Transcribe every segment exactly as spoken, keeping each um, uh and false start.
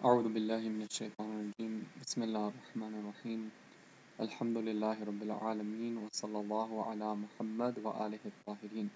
أعوذ بالله من الشيطان الرجيم بسم الله الرحمن الرحيم الحمد لله رب العالمين وصلى الله على محمد وآله الطاهرين.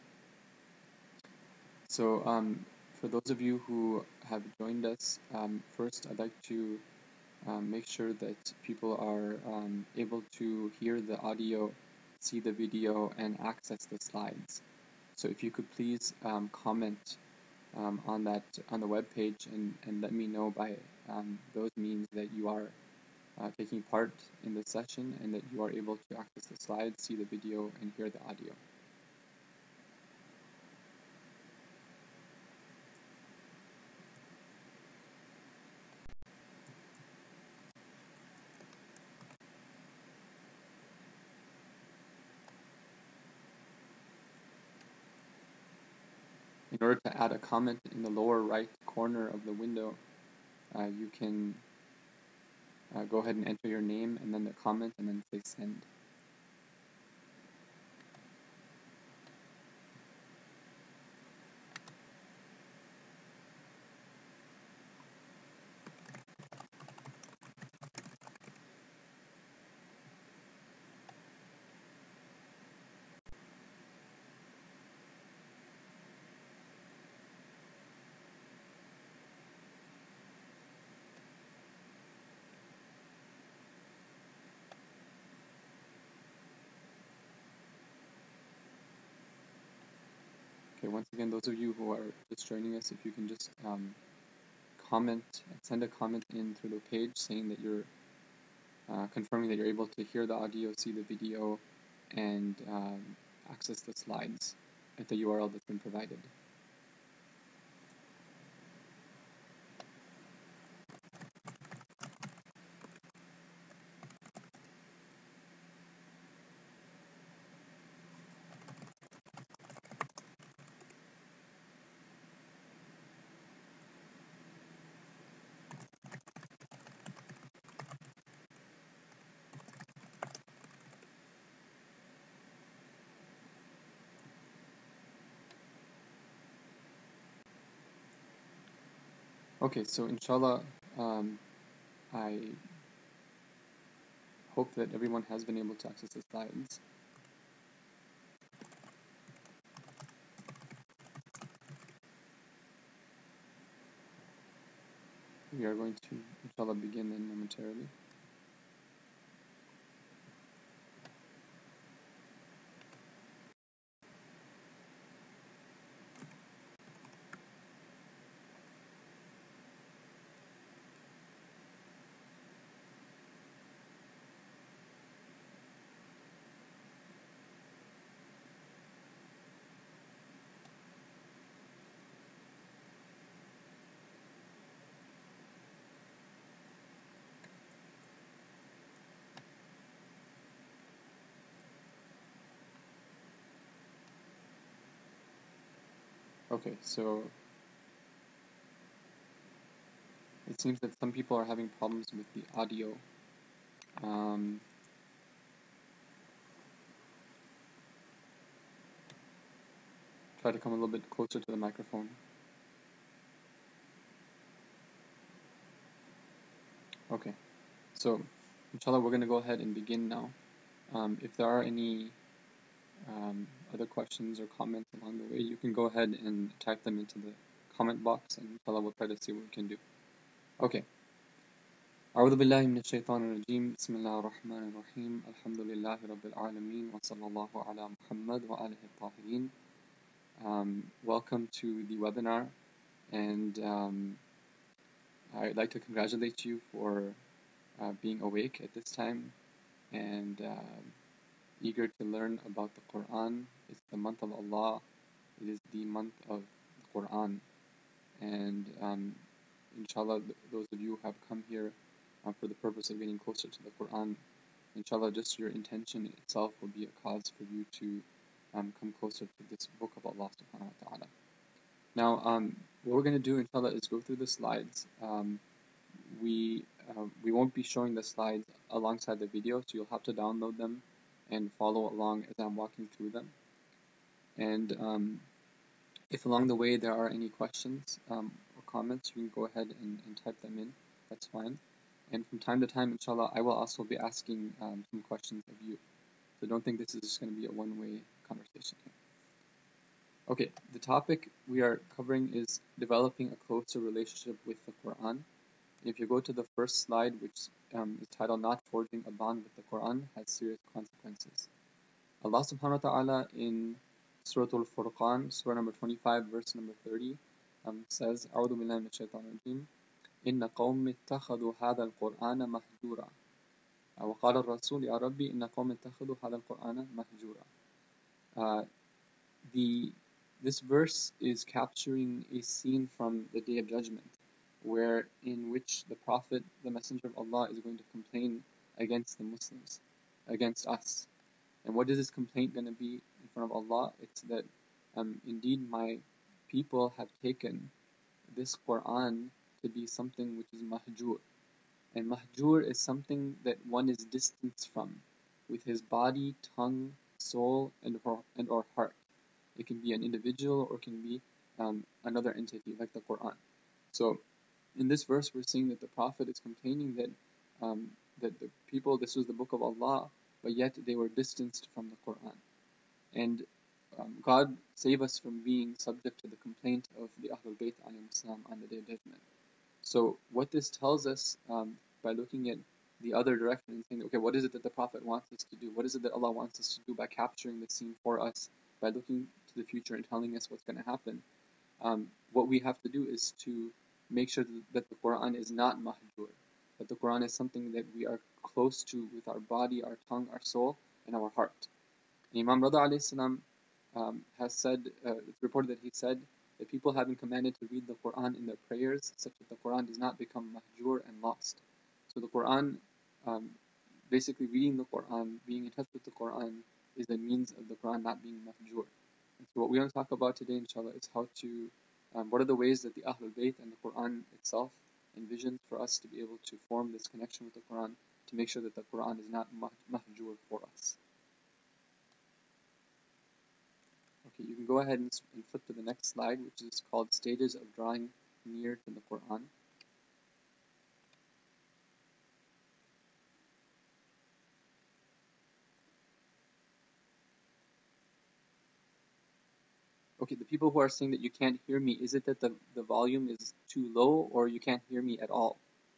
So um, for those of you who have joined us, um, first I'd like to um, make sure that people are um, able to hear the audio, see the video, and access the slides. So if you could please um, comment um, on that on the web page and, and let me know by um, those means that you are uh, taking part in the session and that you are able to access the slides, see the video, and hear the audio. In order to add a comment in the lower right corner of the window, uh, you can uh, go ahead and enter your name and then the comment and then say send. Okay, once again, those of you who are just joining us, if you can just um, comment, send a comment in through the page saying that you're uh, confirming that you're able to hear the audio, see the video, and um, access the slides at the U R L that's been provided. Okay, so inshallah, um, I hope that everyone has been able to access the slides. We are going to, inshallah, begin then momentarily. Okay, so it seems that some people are having problems with the audio. Um, try to come a little bit closer to the microphone. Okay, so inshallah, we're going to go ahead and begin now. Um, if there are any um, other questions or comments along the way, you can go ahead and type them into the comment box, and inshallah, we'll try to see what we can do. Okay. أعوذ بالله من الشيطان الرجيم بسم الله الرحمن الرحيم الحمد لله رب العالمين وصلى الله على محمد وآله الطاهرين. Um, welcome to the webinar, and um, I'd like to congratulate you for uh, being awake at this time and uh, eager to learn about the Quran. It's the month of Allah. It is the month of the Quran, and um, inshallah, th those of you who have come here uh, for the purpose of getting closer to the Quran, inshallah, just your intention itself will be a cause for you to um, come closer to this book of Allah subhanahu wa ta'ala. Now, um, what we're going to do, inshallah, is go through the slides. Um, we uh, we won't be showing the slides alongside the video, so you'll have to download them and follow along as I'm walking through them. And um, if along the way there are any questions um, or comments, you can go ahead and, and type them in. that's fine. And from time to time, inshallah, I will also be asking um, some questions of you. So don't think this is just going to be a one-way conversation here. Okay, the topic we are covering is developing a closer relationship with the Quran. If you go to the first slide, which um, is titled Not Forging a Bond with the Quran has Serious Consequences. Allah subhanahu wa ta'ala in Surah Al-Furqan, Surah number twenty-five, verse number thirty, um, says, أعوذ بالله من الشيطان الرجيم إن قوم اتخذوا هذا القرآن مهجورا وقال الرسول يا ربي إن قوم اتخذوا هذا القرآن مهجورا. Uh, the This verse is capturing a scene from the Day of Judgment, where in which the Prophet, the Messenger of Allah, is going to complain against the Muslims, against us. And what is this complaint going to be in front of Allah? It's that um, indeed my people have taken this Quran to be something which is mahjur. And mahjur is something that one is distanced from with his body, tongue, soul, and or, and or heart. It can be an individual or it can be um, another entity like the Quran. So in this verse we're seeing that the Prophet is complaining that um, that the people, this was the book of Allah, but yet they were distanced from the Quran. And um, God save us from being subject to the complaint of the Ahlul Bayt on the Day of Judgment. So what this tells us um, by looking at the other direction and saying, okay, what is it that the Prophet wants us to do? What is it that Allah wants us to do by capturing the scene for us, by looking to the future and telling us what's going to happen? Um, what we have to do is to make sure that the Quran is not mahjur, that the Quran is something that we are close to with our body, our tongue, our soul, and our heart. And Imam Rada alayhi salam um, has said, uh, it's reported that he said that people have been commanded to read the Quran in their prayers such that the Quran does not become mahjur and lost. So the Quran, um, basically reading the Quran, being in touch with the Quran, is the means of the Quran not being mahjur. And so what we want to talk about today, inshallah, is how to, um, what are the ways that the Ahlul Bayt and the Quran itself envisioned for us to be able to form this connection with the Quran, to make sure that the Quran is not mahjur for us. Okay, you can go ahead and, and flip to the next slide, which is called Stages of Drawing Near to the Quran. Okay, the people who are saying that you can't hear me, is it that the, the volume is too low or you can't hear me at all?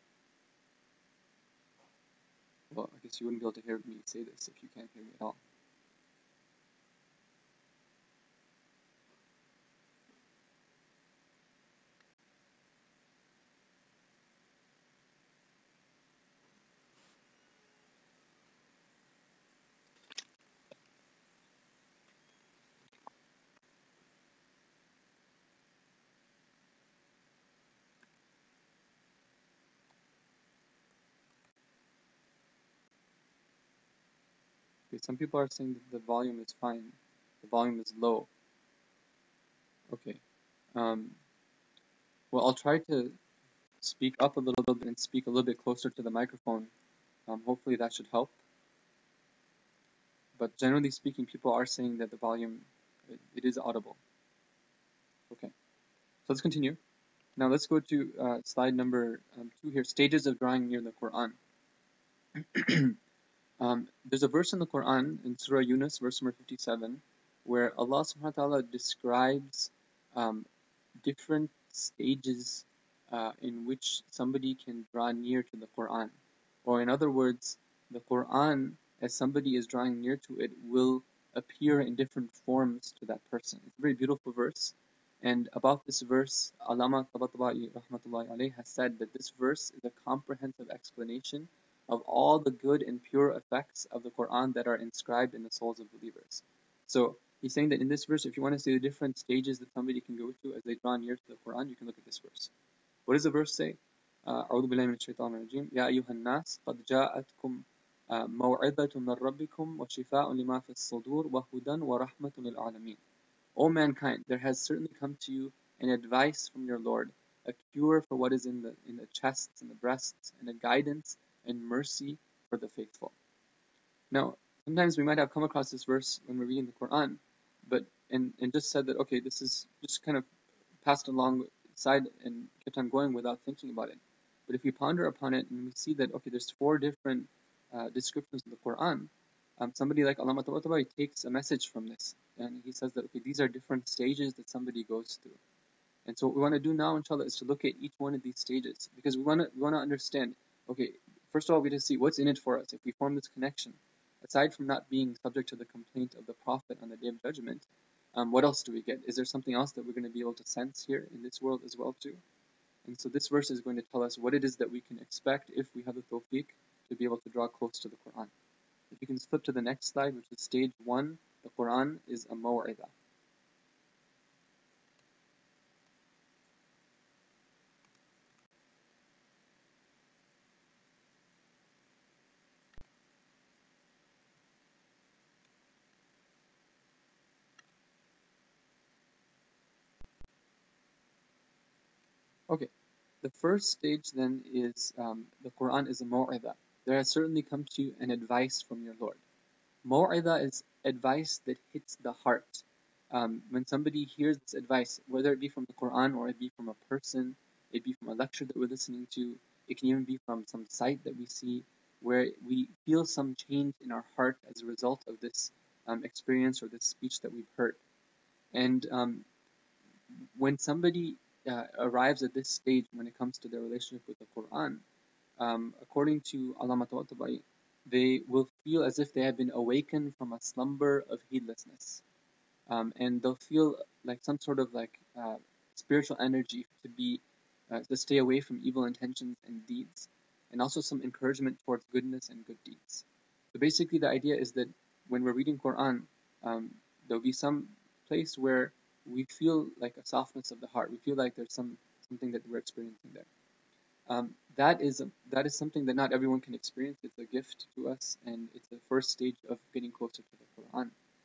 Well, I guess you wouldn't be able to hear me say this if you can't hear me at all. Okay, some people are saying that the volume is fine, the volume is low. Okay, um, well, I'll try to speak up a little bit and speak a little bit closer to the microphone. Um, hopefully that should help. But generally speaking, people are saying that the volume, it, it is audible. Okay, so let's continue. Now let's go to uh, slide number um, two here, stages of drawing near the Quran. um, there's a verse in the Quran, in Surah Yunus, verse number fifty-seven, where Allah subhanahu wa ta'ala describes um, different stages uh, in which somebody can draw near to the Quran. Or in other words, the Quran, as somebody is drawing near to it, will appear in different forms to that person. It's a very beautiful verse. And about this verse, Allama Tabatabai rahmatullahi alayhi has said that this verse is a comprehensive explanation of all the good and pure effects of the Quran that are inscribed in the souls of believers. So he's saying that in this verse, if you want to see the different stages that somebody can go to as they draw near to the Quran, you can look at this verse. What does the verse say? أعوذ بالله من الشيطان الرجيم يا أيها الناس قد جاءتكم موعظة من ربكم وشفاء لما في الصدور وهدى ورحمة للعالمين. O mankind, there has certainly come to you an advice from your Lord, a cure for what is in the in the chests and the breasts, and a guidance and mercy for the faithful. Now, sometimes we might have come across this verse when we're reading the Quran, but and, and just said that, okay, this is just kind of passed alongside and kept on going without thinking about it. But if we ponder upon it and we see that, okay, there's four different uh, descriptions of the Quran, um, somebody like Allama Tabatabai takes a message from this, and he says that, okay, these are different stages that somebody goes through. And so what we want to do now, inshallah, is to look at each one of these stages, because we want to we want to understand, okay, first of all, we just see what's in it for us if we form this connection. Aside from not being subject to the complaint of the Prophet on the Day of Judgment, um, what else do we get? Is there something else that we're going to be able to sense here in this world as well too? And so this verse is going to tell us what it is that we can expect if we have the tawfiq to be able to draw close to the Quran. If you can flip to the next slide, which is stage one, the Quran is a maw'idah. Okay, the first stage then is um, the Quran is a maw'idah. There has certainly come to you an advice from your Lord. Maw'idah is advice that hits the heart. Um, when somebody hears this advice, whether it be from the Quran or it be from a person, it be from a lecture that we're listening to, it can even be from some sight that we see, where we feel some change in our heart as a result of this um, experience or this speech that we've heard. And um, when somebody uh, arrives at this stage when it comes to their relationship with the Quran, um, according to Allama Tabatabai, they will feel as if they have been awakened from a slumber of heedlessness. Um, and they'll feel like some sort of like uh, spiritual energy to be uh, to stay away from evil intentions and deeds, and also some encouragement towards goodness and good deeds. So basically, the idea is that when we're reading Quran, um, there'll be some place where we feel like a softness of the heart. We feel like there's some something that we're experiencing there. Um, that is a, that is something that not everyone can experience. It's a gift to us, and it's the first stage of getting closer to the Quran.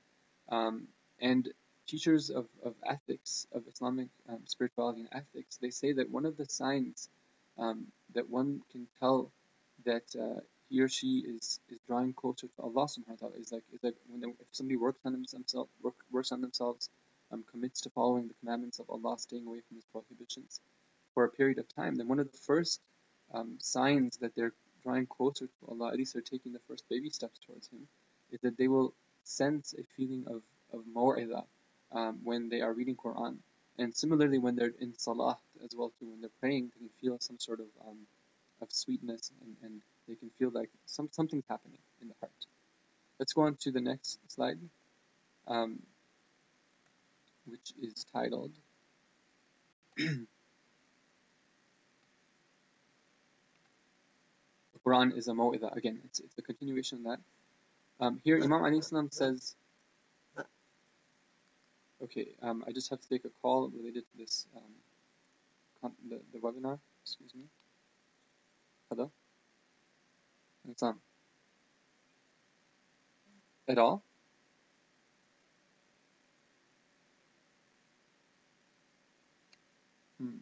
Um, and teachers of, of ethics, of Islamic um, spirituality and ethics, they say that one of the signs um, that one can tell that uh, he or she is, is drawing closer to Allah subhanahu wa ta'ala is like is like when they, if somebody works on themselves, work, works on themselves, um, commits to following the commandments of Allah, staying away from His prohibitions for a period of time, then one of the first um, signs that they're drawing closer to Allah, at least they're taking the first baby steps towards Him, is that they will sense a feeling of, of maw'idah um, when they are reading Quran. And similarly, when they're in salah as well too, when they're praying, they can feel some sort of um, of sweetness, and, and they can feel like some something's happening in the heart. Let's go on to the next slide, um, which is titled The Quran is a maw'idah. Again, it's, it's a continuation of that. Um, here, Imam Ali Islam says, okay, um, I just have to take a call related to this, um, the, the webinar. Excuse me. Hello? Islam. At all? Hmm.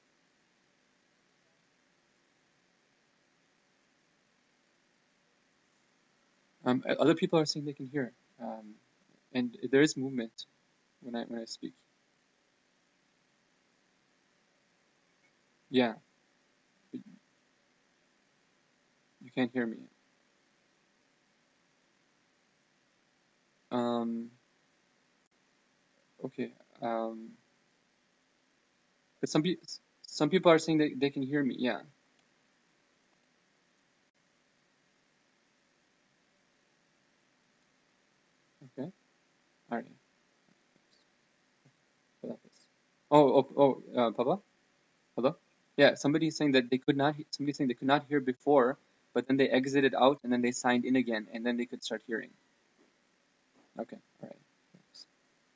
Um, other people are saying they can hear, um, and there is movement when I when I speak. Yeah, but you can't hear me. Um, okay. Um, but some people some people are saying that they can hear me. Yeah. Okay. All right. Oh, oh, oh, uh, Papa? Hello? Yeah, somebody's saying that they could not, he- somebody's saying they could not hear before, but then they exited out and then they signed in again and then they could start hearing. Okay, all right. Thanks.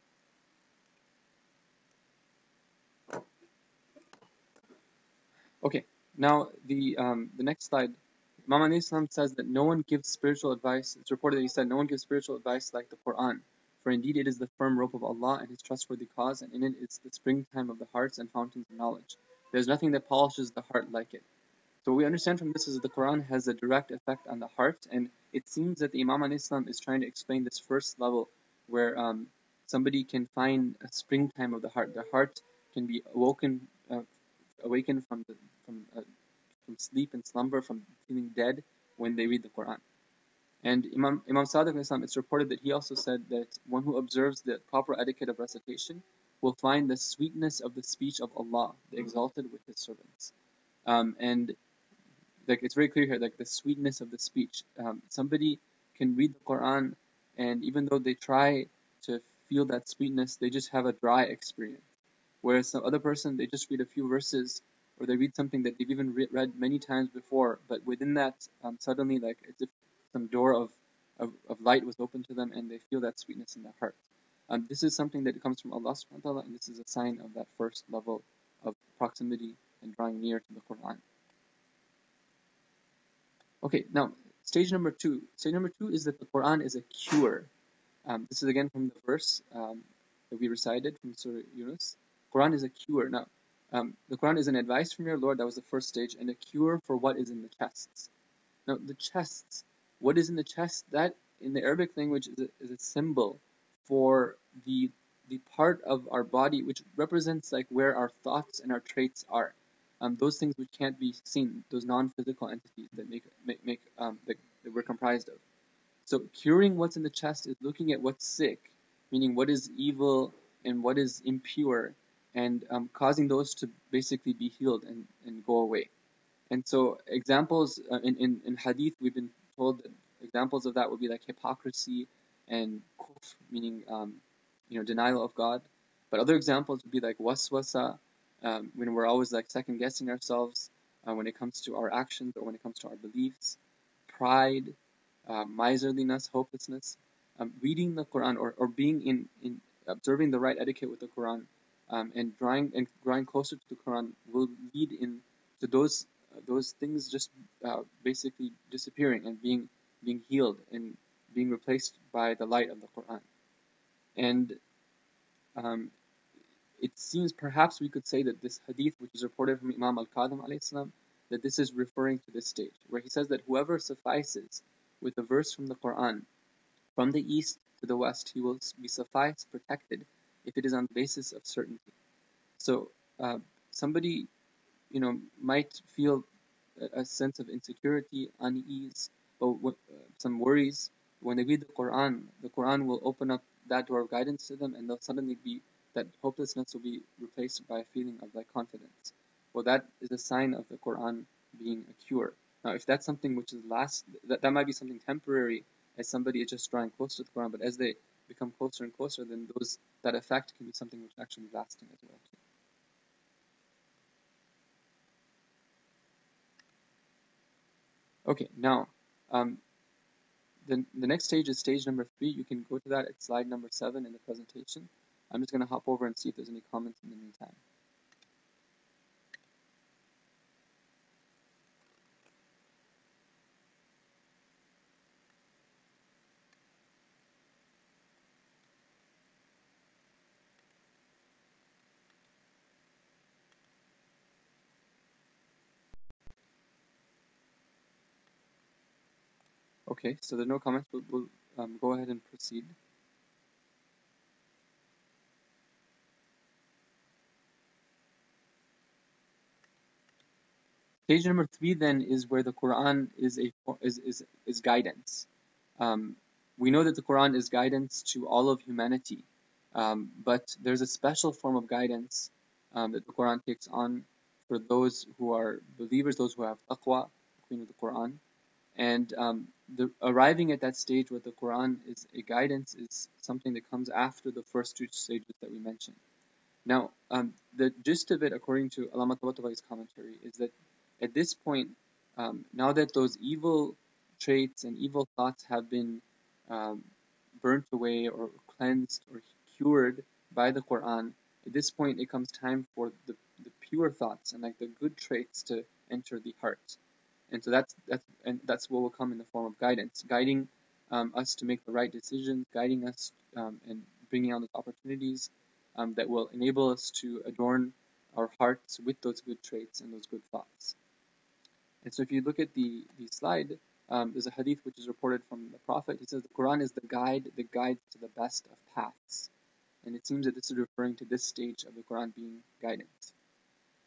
Okay, now the um, the next slide. Imam Ali Islam says that no one gives spiritual advice. It's reported that he said, no one gives spiritual advice like the Quran. For indeed it is the firm rope of Allah and His trustworthy cause, and in it is the springtime of the hearts and fountains of knowledge. There is nothing that polishes the heart like it. So what we understand from this is that the Quran has a direct effect on the heart, and it seems that the Imam al Islam is trying to explain this first level where um, somebody can find a springtime of the heart. The heart can be awoken, uh, awakened from the, from uh, from sleep and slumber, from feeling dead when they read the Quran. And Imam, Imam Sadiq Islam, it's reported that he also said that one who observes the proper etiquette of recitation will find the sweetness of the speech of Allah, the Exalted, with His servants. Um, and like it's very clear here, like the sweetness of the speech. Um, somebody can read the Quran, and even though they try to feel that sweetness, they just have a dry experience. Whereas some other person, they just read a few verses, or they read something that they've even re- read many times before, but within that, um, suddenly, like it's if some door of, of, of light was opened to them, and they feel that sweetness in their heart. Um, this is something that comes from Allah subhanahu wa ta'ala, and this is a sign of that first level of proximity and drawing near to the Quran. Okay, now stage number two. Stage number two is that the Quran is a cure. Um, this is again from the verse um, that we recited from Surah Yunus. Quran is a cure. Now, um, the Quran is an advice from your Lord. That was the first stage, and a cure for what is in the chests. Now, the chests. What is in the chest? That in the Arabic language is a, is a symbol for the the part of our body which represents like where our thoughts and our traits are. Um, those things which can't be seen, those non-physical entities that make make, make um, that, that we're comprised of. So curing what's in the chest is looking at what's sick, meaning what is evil and what is impure, and um, causing those to basically be healed and, and go away. And so examples uh, in, in, in hadith, we've been told that examples of that would be like hypocrisy and kufr, meaning um, you know denial of God. But other examples would be like waswasa, um, when we're always like second guessing ourselves uh, when it comes to our actions or when it comes to our beliefs, pride, uh, miserliness, hopelessness. Um, reading the Quran or, or being in, in observing the right etiquette with the Quran um, and drawing and drawing closer to the Quran will lead in to those uh, those things just uh, basically disappearing and being being healed and being replaced by the light of the Quran. And um, it seems perhaps we could say that this hadith, which is reported from Imam al-Kadhim alayhi salam, that this is referring to this stage, where he says that whoever suffices with a verse from the Quran from the east to the west, he will be suffice, protected, if it is on the basis of certainty. So uh, somebody, you know, might feel a, a sense of insecurity, unease, or uh, some worries. When they read the Quran, the Quran will open up that door of guidance to them, and they'll suddenly be, that hopelessness will be replaced by a feeling of like confidence. Well, that is a sign of the Quran being a cure. Now, if that's something which is last, that, that might be something temporary, as somebody is just drawing close to the Quran, but as they become closer and closer, then those that effect can be something which actually lasting as well. Okay, now um, the the next stage is stage number three. You can go to that at slide number seven in the presentation. I'm just going to hop over and see if there's any comments in the meantime. Okay, so there's no comments. We'll, we'll um, go ahead and proceed. Stage number three then is where the Quran is a is is, is guidance. Um, we know that the Quran is guidance to all of humanity, um, but there's a special form of guidance um, that the Quran takes on for those who are believers, those who have taqwa, according to the Quran. And um, the, arriving at that stage where the Quran is a guidance is something that comes after the first two stages that we mentioned. Now, um, the gist of it, according to Allama Tabataba'i's commentary, is that at this point, um, now that those evil traits and evil thoughts have been um, burnt away or cleansed or cured by the Quran, at this point it comes time for the, the pure thoughts and like the good traits to enter the heart. And so that's that's and that's what will come in the form of guidance, guiding um, us to make the right decisions, guiding us um, and bringing out those opportunities um, that will enable us to adorn our hearts with those good traits and those good thoughts. And so if you look at the, the slide, um, there's a hadith which is reported from the Prophet. He says the Quran is the guide that guides to the best of paths. And it seems that this is referring to this stage of the Quran being guidance.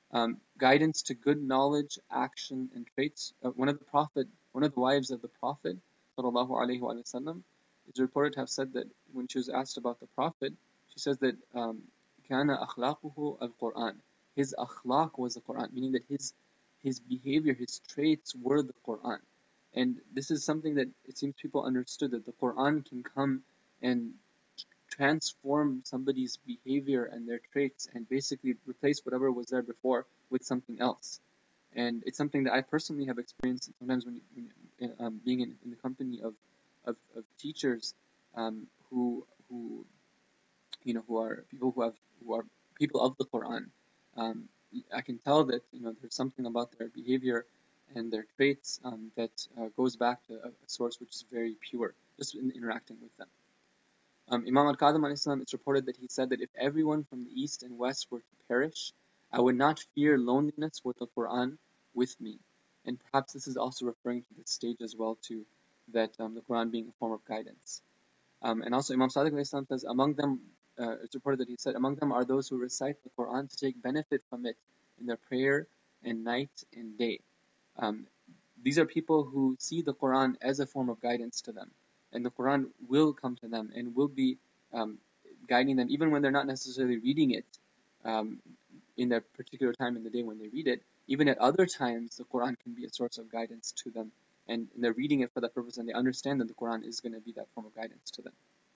Um, guidance to good knowledge, action, and traits. Uh, one of the Prophet, one of the wives of the Prophet, sallallahu alaihi wasallam, is reported to have said that when she was asked about the Prophet, she says that um, كان أخلاقه القرآن. His akhlaq was the Quran, meaning that his his behavior, his traits were the Quran. And this is something that it seems people understood, that the Quran can come and transform somebody's behavior and their traits and basically replace whatever was there before with something else. And it's something that I personally have experienced sometimes when, when um, being in, in the company of of, of teachers um, who who you know who are people who have who are people of the Quran. Um, I can tell that you know there's something about their behavior and their traits um, that uh, goes back to a, a source which is very pure, just in interacting with them. Um, Imam al-Kadhim alayhi salam, it's reported that he said that if everyone from the east and west were to perish, I would not fear loneliness with the Quran with me. And perhaps this is also referring to this stage as well too, that um, the Quran being a form of guidance. Um, and also Imam Sadiq alayhi salam says, among them, uh, it's reported that he said, among them are those who recite the Quran to take benefit from it in their prayer and night and day. Um, these are people who see the Quran as a form of guidance to them. And the Quran will come to them and will be um, guiding them, even when they're not necessarily reading it um, in that particular time in the day when they read it. Even at other times, the Quran can be a source of guidance to them. And they're reading it for that purpose, and they understand that the Quran is going to be that form of guidance to them.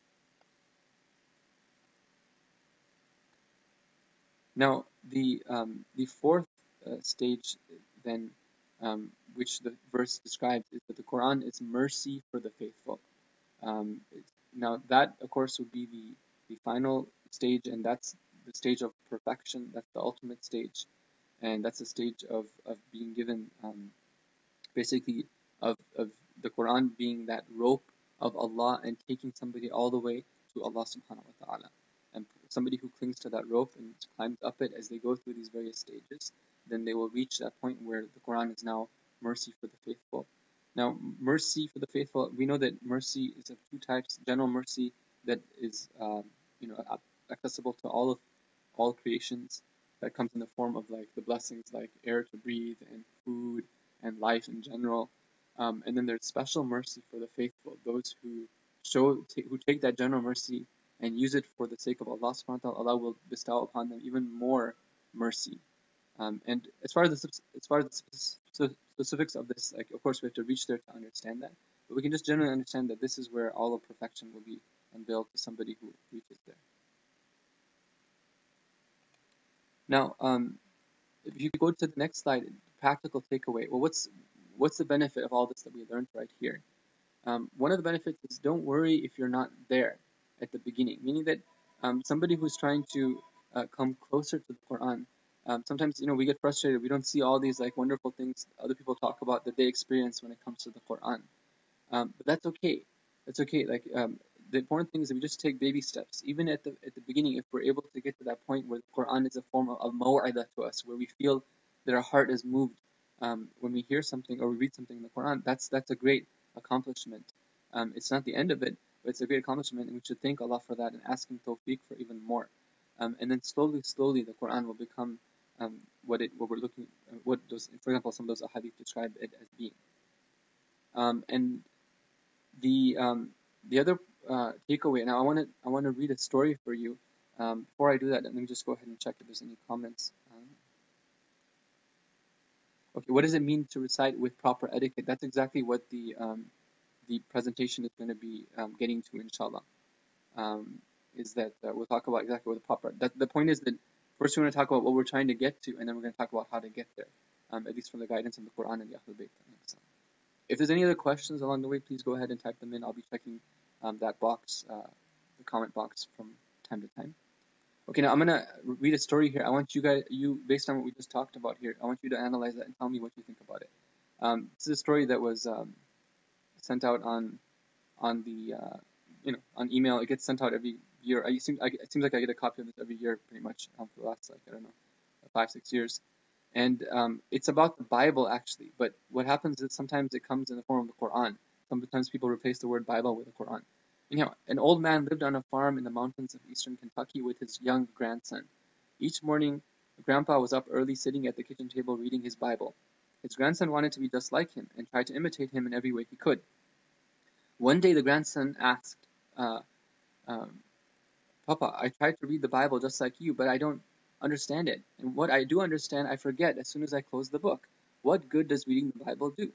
Now, the um, the fourth uh, stage, then, um, which the verse describes, is that the Quran is mercy for the faithful. Um, now, that, of course, would be the, the final stage, and that's the stage of perfection. That's the ultimate stage, and that's the stage of, of being given, um, basically, of, of the Quran being that rope of Allah and taking somebody all the way to Allah subhanahu wa ta'ala. And somebody who clings to that rope and climbs up it as they go through these various stages, then they will reach that point where the Quran is now mercy for the faithful. Now, mercy for the faithful, we know that mercy is of two types: general mercy that is, um, you know, accessible to all of all creations, that comes in the form of like the blessings like air to breathe and food and life in general. Um, and then there's special mercy for the faithful, those who show t- who take that general mercy and use it for the sake of Allah subhanahu wa ta'ala. Allah will bestow upon them even more mercy. Um, and as far as the as far as the specifics of this, like of course we have to reach there to understand that, but we can just generally understand that this is where all of perfection will be unveiled to somebody who reaches there. Now, um, if you go to the next slide, practical takeaway. Well, what's what's the benefit of all this that we learned right here? Um, one of the benefits is don't worry if you're not there at the beginning, meaning that um, somebody who's trying to uh, come closer to the Quran, um, sometimes you know we get frustrated. We don't see all these like wonderful things other people talk about that they experience when it comes to the Quran. Um, but that's okay. That's okay. Like um, the important thing is that we just take baby steps. Even at the at the beginning, if we're able to get to that point where the Quran is a form of, of maw'idah to us, where we feel that our heart is moved um, when we hear something or we read something in the Quran, that's that's a great accomplishment. Um, it's not the end of it, but it's a great accomplishment, and we should thank Allah for that and ask Him tawfiq for even more. Um, and then slowly, slowly, the Quran will become um, what it what we're looking, what those, for example, some of those ahadith describe it as being. Um, and the um, the other uh, takeaway. Now, I want to I want to read a story for you. Um, before I do that, let me just go ahead and check if there's any comments. Um, okay, what does it mean to recite with proper etiquette? That's exactly what the um, the presentation is going to be um, getting to, inshallah. Um, is that uh, we'll talk about exactly what the proper. That the point is that first we're going to talk about what we're trying to get to, and then we're going to talk about how to get there. Um, at least from the guidance of the Quran and the Ahlul Bayt. If there's any other questions along the way, please go ahead and type them in. I'll be checking um, that box, uh, the comment box, from time to time. Okay, now I'm gonna read a story here. I want you guys, you based on what we just talked about here, I want you to analyze that and tell me what you think about it. Um, this is a story that was um, sent out on on the uh, you know on email. It gets sent out every year. I seem I, it seems like I get a copy of this every year, pretty much um, for the last like I don't know five six years. And um, it's about the Bible actually, but what happens is sometimes it comes in the form of the Quran. Sometimes people replace the word Bible with the Quran. Anyhow, an old man lived on a farm in the mountains of eastern Kentucky with his young grandson. Each morning, Grandpa was up early sitting at the kitchen table reading his Bible. His grandson wanted to be just like him and tried to imitate him in every way he could. One day the grandson asked, uh, um, Papa, I tried to read the Bible just like you, but I don't understand it. And what I do understand, I forget as soon as I close the book. What good does reading the Bible do?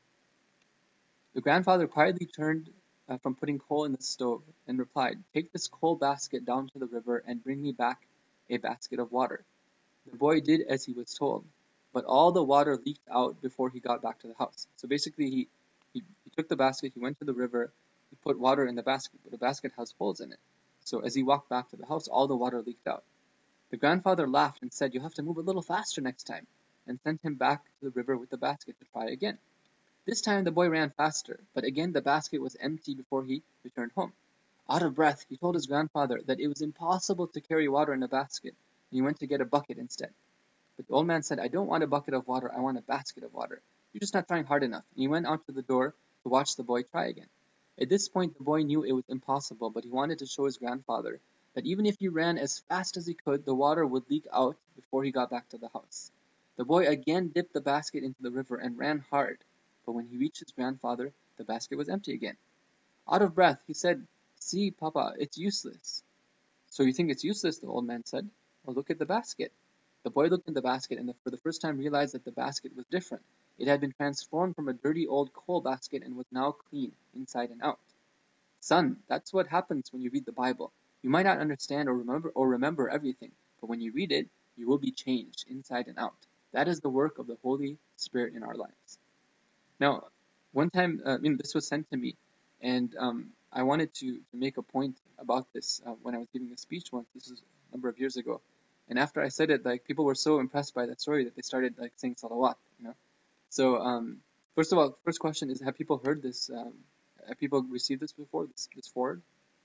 The grandfather quietly turned uh, from putting coal in the stove and replied, Take this coal basket down to the river and bring me back a basket of water. The boy did as he was told, but all the water leaked out before he got back to the house. So basically, he, he, he took the basket, he went to the river, he put water in the basket, but the basket has holes in it. So as he walked back to the house, all the water leaked out. The grandfather laughed and said, You have to move a little faster next time, and sent him back to the river with the basket to try again. This time the boy ran faster, but again the basket was empty before he returned home. Out of breath, he told his grandfather that it was impossible to carry water in a basket, and he went to get a bucket instead. But the old man said, I don't want a bucket of water, I want a basket of water. You're just not trying hard enough. And he went out to the door to watch the boy try again. At this point, the boy knew it was impossible, but he wanted to show his grandfather that even if he ran as fast as he could, the water would leak out before he got back to the house. The boy again dipped the basket into the river and ran hard, but when he reached his grandfather, the basket was empty again. Out of breath, he said, See, Papa, it's useless. So you think it's useless, the old man said. Well, look at the basket. The boy looked in the basket and for the first time realized that the basket was different. It had been transformed from a dirty old coal basket and was now clean, inside and out. Son, that's what happens when you read the Bible. You might not understand or remember or remember everything, but when you read it, you will be changed inside and out. That is the work of the Holy Spirit in our lives. Now, one time, uh, you know, this was sent to me, and um, I wanted to, to make a point about this uh, when I was giving a speech once. This was a number of years ago. And after I said it, like, people were so impressed by that story that they started like saying salawat, you know. So um, first of all, first question is: Have people heard this? Um, have people received this before? This this forward?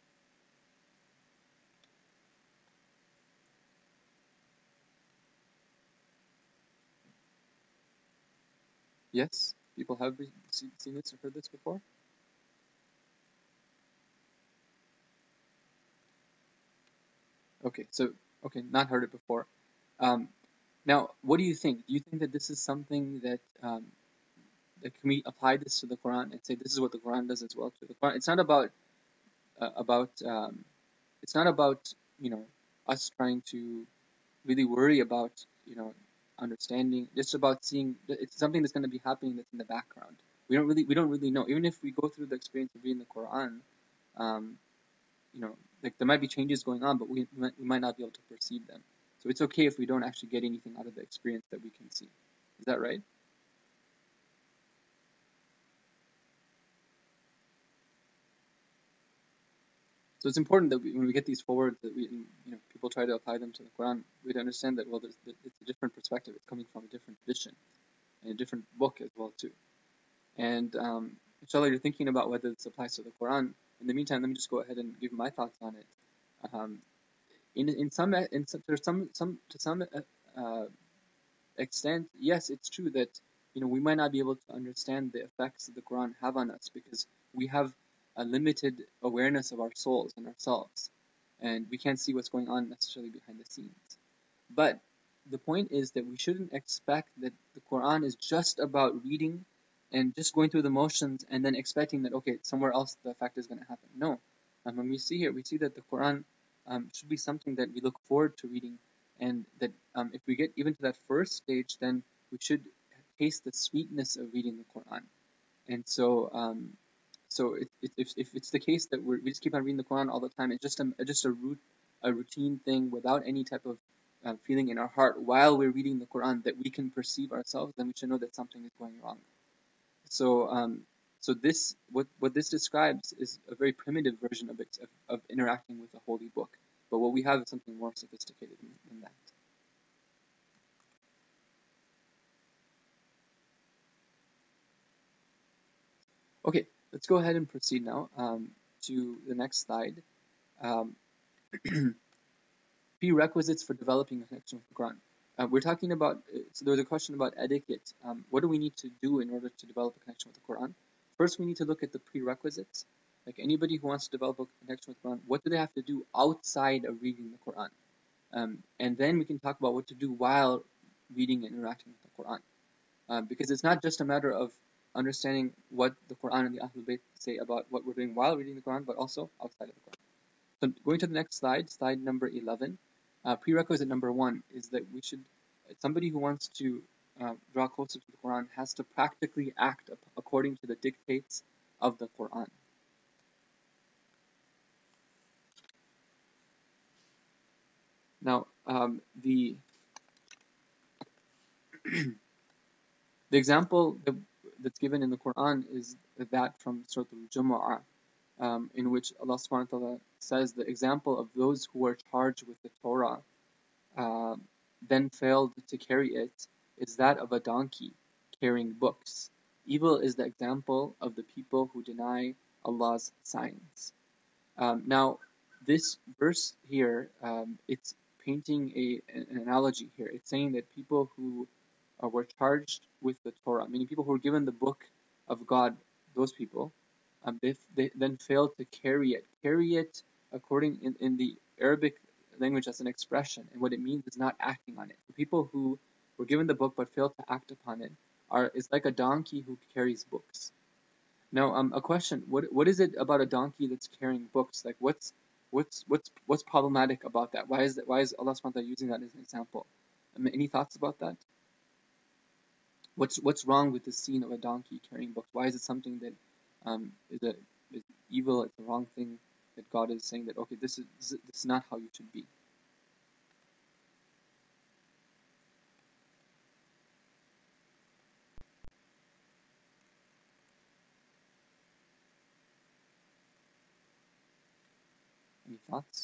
Yes, people have re- seen this or heard this before. Okay, so okay, not heard it before. Um, now, what do you think? Do you think that this is something that um, that can we apply this to the Quran and say this is what the Quran does as well to the Quran? It's not about uh, about um, it's not about you know us trying to really worry about you know understanding. Just about seeing that it's something that's going to be happening that's in the background. We don't really we don't really know. Even if we go through the experience of reading the Quran, um, you know, like there might be changes going on, but we might, we might not be able to perceive them. So it's okay if we don't actually get anything out of the experience that we can see. Is that right? So it's important that we, when we get these forwards, that we, you know, people try to apply them to the Quran. We understand that well, there's, it's a different perspective. It's coming from a different tradition and a different book as well too. And um, inshallah, you're thinking about whether this applies to the Quran. In the meantime, let me just go ahead and give my thoughts on it. Um, in in some in some, to some some to some uh, extent, yes, it's true that you know we might not be able to understand the effects that the Quran have on us because we have a limited awareness of our souls and ourselves, and we can't see what's going on necessarily behind the scenes. But the point is that we shouldn't expect that the Quran is just about reading and just going through the motions and then expecting that okay, somewhere else the effect is going to happen. No, um, when we see here, we see that the Quran um, should be something that we look forward to reading, and that um, if we get even to that first stage, then we should taste the sweetness of reading the Quran. And so, um, so it, it, if if it's the case that we're, we just keep on reading the Quran all the time, it's just a just a root a routine thing without any type of uh, feeling in our heart while we're reading the Quran that we can perceive ourselves, then we should know that something is going wrong. So, um, so this what what this describes is a very primitive version of it of, of interacting with a holy book. But what we have is something more sophisticated than, than that. Okay, let's go ahead and proceed now um, to the next slide. Um, prerequisites for developing a connection with the Quran. Uh, we're talking about, uh, so there was a question about etiquette. Um, what do we need to do in order to develop a connection with the Quran? First, we need to look at the prerequisites. Like anybody who wants to develop a connection with the Quran, what do they have to do outside of reading the Quran? Um, and then we can talk about what to do while reading and interacting with the Quran. Uh, because it's not just a matter of understanding what the Quran and the Ahlul Bayt say about what we're doing while reading the Quran, but also outside of the Quran. So going to the next slide, slide number eleven, uh, prerequisite number one is that we should, somebody who wants to uh, draw closer to the Quran has to practically act according to the dictates of the Quran. Now, um, the the example that, that's given in the Quran is that from Surah Al-Jumu'ah, um, in which Allah subhanahu wa ta'ala says the example of those who were charged with the Torah uh, then failed to carry it is that of a donkey carrying books. Evil is the example of the people who deny Allah's signs. Um, now, this verse here, um, it's painting a, an analogy here. It's saying that people who uh, were charged with the Torah, meaning people who were given the book of God, those people, um, they, they then failed to carry it. Carry it according in, in the Arabic language as an expression, and what it means is not acting on it. The people who were given the book but failed to act upon it are is like a donkey who carries books. Now, um, a question: What what is it about a donkey that's carrying books? Like, what's what's what's what's problematic about that? Why is that? Why is Allah subhanahu wa ta'ala using that as an example? Um, any thoughts about that? What's what's wrong with the scene of a donkey carrying books? Why is it something that um, is, a, is evil? It's the wrong thing that God is saying that okay, this is this is not how you should be. Any thoughts?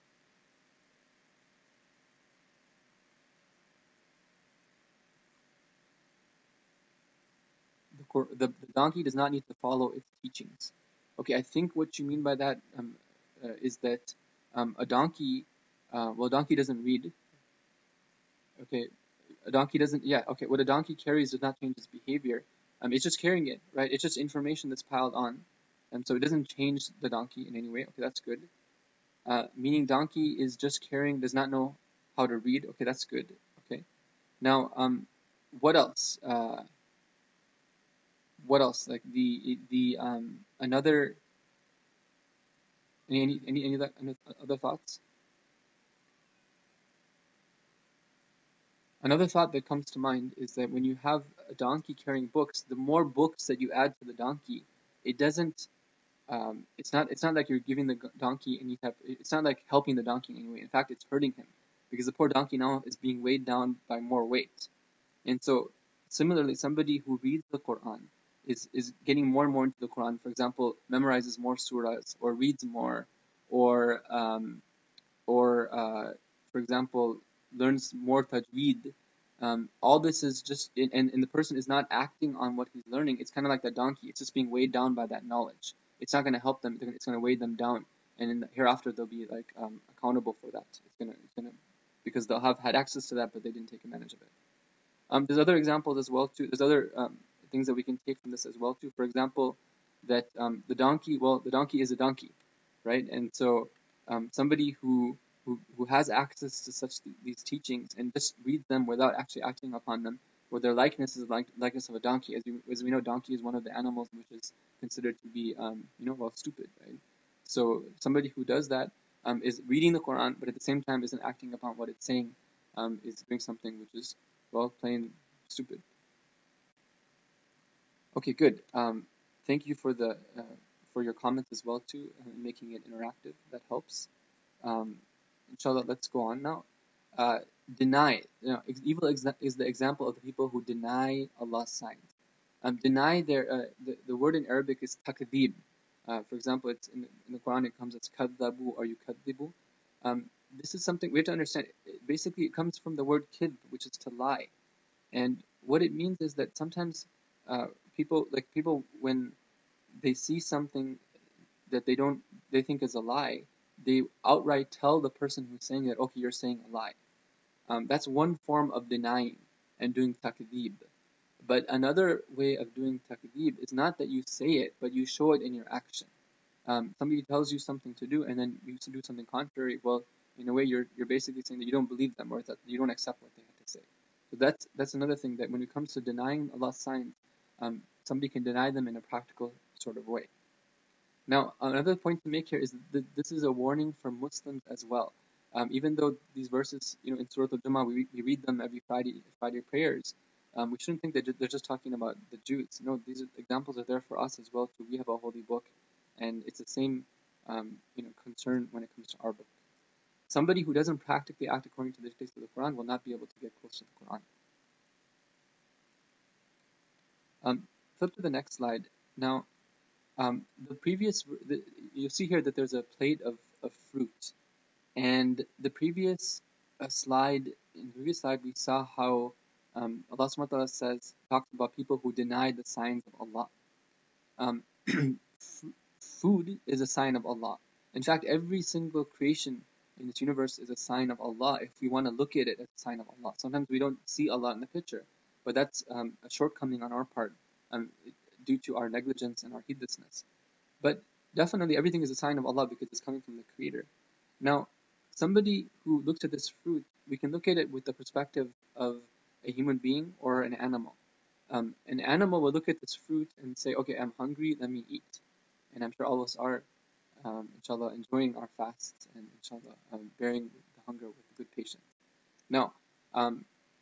The, the, the donkey does not need to follow its teachings. Okay, I think what you mean by that um, uh, is that um, a donkey, uh, well, a donkey doesn't read. Okay, a donkey doesn't, yeah, okay, what a donkey carries does not change its behavior. Um, it's just carrying it, right? It's just information that's piled on. And so it doesn't change the donkey in any way. Okay, that's good. Uh, meaning donkey is just carrying, does not know how to read. Okay, that's good. Okay. Now, um, what else? Uh, what else? Like the the um another any any any other other thoughts? Another thought that comes to mind is that when you have a donkey carrying books, the more books that you add to the donkey, it doesn't. Um, it's not. It's not like you're giving the donkey any type. It's not like helping the donkey in any way. In fact, it's hurting him because the poor donkey now is being weighed down by more weight. And so, similarly, somebody who reads the Quran is is getting more and more into the Quran. For example, memorizes more surahs or reads more, or um, or uh, for example, learns more tajweed. Um, all this is just, and, and the person is not acting on what he's learning. It's kind of like that donkey. It's just being weighed down by that knowledge. It's not going to help them. It's going to weigh them down, and in the, hereafter they'll be like um, accountable for that. It's gonna, it's gonna, because they'll have had access to that, but they didn't take advantage of it. Um, there's other examples as well too. There's other um, things that we can take from this as well too. For example, that um, the donkey, well, the donkey is a donkey, right? And so um, somebody who, who who has access to such th- these teachings and just reads them without actually acting upon them, where their likeness is like likeness of a donkey. As, you, as we know, donkey is one of the animals which is considered to be, um, you know, well, stupid, right? So somebody who does that um, is reading the Quran, but at the same time isn't acting upon what it's saying, um, is doing something which is, well, plain stupid. Okay, good. Um, thank you for the uh, for your comments as well too, uh, making it interactive. That helps. Um, inshallah, let's go on now. Uh, deny. You know, evil exa- is the example of the people who deny Allah's signs. Um, deny their uh, the, the word in Arabic is takdhib. Uh, for example, it's in, in the Quran it comes as kadhabu or yukadhibu. Um, this is something we have to understand. Basically, it comes from the word kidb, which is to lie. And what it means is that sometimes uh, people, like people, when they see something that they don't, they think is a lie, they outright tell the person who's saying it, okay, you're saying a lie. Um, that's one form of denying and doing takdhib. But another way of doing takdhib is not that you say it, but you show it in your action. Um, somebody tells you something to do, and then you do something contrary. Well, In a way, you're you're basically saying that you don't believe them or that you don't accept what they have to say. So that's that's another thing, that when it comes to denying Allah's signs, um, somebody can deny them in a practical sort of way. Now, another point to make here is that this is a warning for Muslims as well. Um, even though these verses, you know, in Surah Al-Jummah, we, we read them every Friday, Friday prayers, um, we shouldn't think that they're just talking about the Jews. No, these are, examples are there for us as well too. We have a holy book, and it's the same, um, you know, concern when it comes to our book. Somebody who doesn't practically act according to the dictates of the Quran will not be able to get close to the Quran. Um, flip to the next slide. Now, um, the previous, the, you see here that there's a plate of, of fruit. And the previous uh, slide, in the previous slide, we saw how um, Allah subhanahu wa ta'ala says, talks about people who deny the signs of Allah. Um, food is a sign of Allah. In fact, every single creation in this universe is a sign of Allah if we want to look at it as a sign of Allah. Sometimes we don't see Allah in the picture, but that's um, a shortcoming on our part um, due to our negligence and our heedlessness. But definitely everything is a sign of Allah because it's coming from the Creator. Now, somebody who looks at this fruit, we can look at it with the perspective of a human being or an animal. Um, an animal will look at this fruit and say, okay, I'm hungry, let me eat. And I'm sure all of us are, um, inshallah, enjoying our fasts and inshallah, um, bearing the hunger with good patience. Now, um,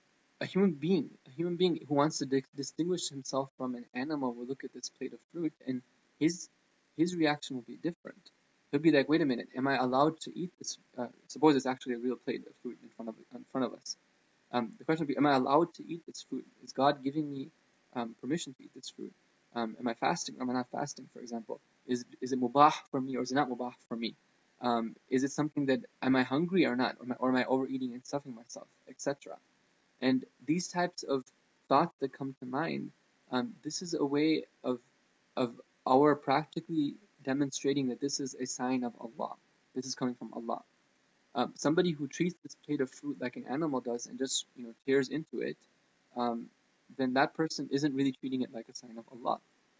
a human being, a human being who wants to di- distinguish himself from an animal will look at this plate of fruit, and his his reaction will be different. He'll be like, wait a minute, am I allowed to eat this? Uh, suppose it's actually a real plate of fruit in front of in front of us. Um, the question would be, am I allowed to eat this fruit? Is God giving me um, permission to eat this fruit? Um, am I fasting? Am I not fasting, for example? Is is it mubah for me or is it not mubah for me? Um, is it something that, am I hungry or not? Or am I, or am I overeating and stuffing myself, et cetera? And these types of thoughts that come to mind, um, this is a way of of our practically demonstrating that this is a sign of Allah. This is coming from Allah. Um, somebody who treats this plate of fruit like an animal does and just, you know, tears into it, um, then that person isn't really treating it like a sign of Allah.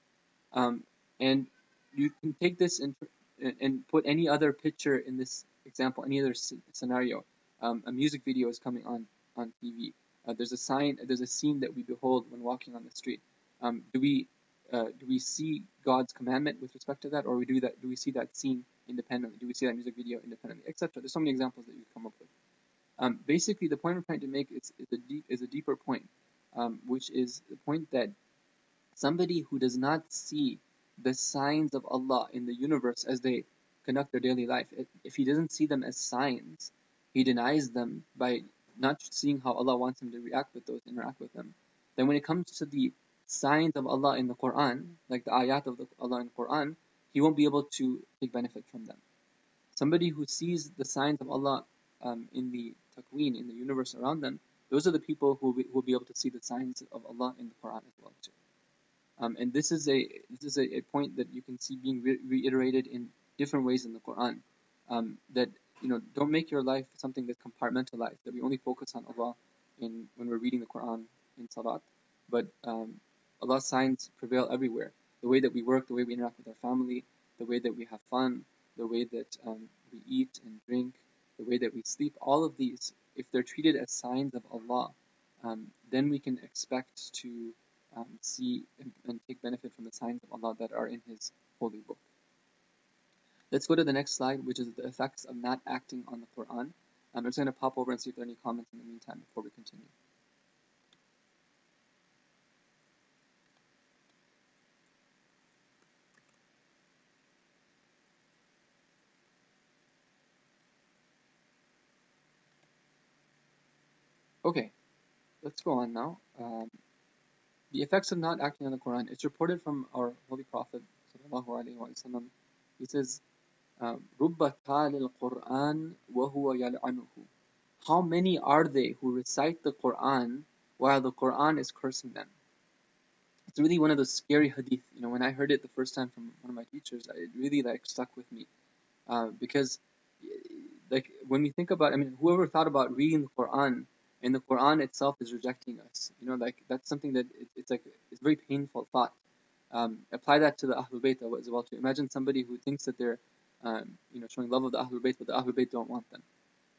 Um, and you can take this and, and put any other picture in this example, any other scenario. Um, a music video is coming on on T V. Uh, there's a sign, there's a scene that we behold when walking on the street. Um, do we uh, do we see God's commandment with respect to that, or we do that? Do we see that scene independently? Do we see that music video independently, et cetera? There's so many examples that you come up with. Um, basically, the point I'm trying to make is, is a deep is a deeper point, um, which is the point that somebody who does not see the signs of Allah in the universe as they conduct their daily life, if he doesn't see them as signs, he denies them by not seeing how Allah wants him to react with those, interact with them. Then when it comes to the signs of Allah in the Quran, like the ayat of the Allah in the Quran, he won't be able to take benefit from them. Somebody who sees the signs of Allah um, in the takween, in the universe around them, those are the people who will be, who will be able to see the signs of Allah in the Quran as well too. Um, and this is a this is a, a point that you can see being re- reiterated in different ways in the Quran. Um, that, you know, don't make your life something that's compartmentalized. That we only focus on Allah in when we're reading the Quran in Salat, but um, Allah's signs prevail everywhere. The way that we work, the way we interact with our family, the way that we have fun, the way that um, we eat and drink, the way that we sleep. All of these, if they're treated as signs of Allah, um, then we can expect to Um, see and, and take benefit from the signs of Allah that are in His holy book. Let's go to the next slide, which is the effects of not acting on the Quran. Um, I'm just going to pop over and see if there are any comments in the meantime before we continue. Okay, let's go on now. Um, the effects of not acting on the Quran. It's reported from our Holy Prophet sallallahu alaihi wasallam. He says, "Rubba talil Quran wa huwa yal'anuhu." How many are they who recite the Quran while the Quran is cursing them? It's really one of those scary hadith. You know, when I heard it the first time from one of my teachers, it really like stuck with me, uh, because, like, when we think about, I mean, whoever thought about reading the Quran and the Quran itself is rejecting us, you know, like that's something that it, it's like it's a very painful thought. Um, apply that to the Ahlul Bayt as well. To imagine somebody who thinks that they're, um, you know, showing love of the Ahlul Bayt, but the Ahlul Bayt don't want them.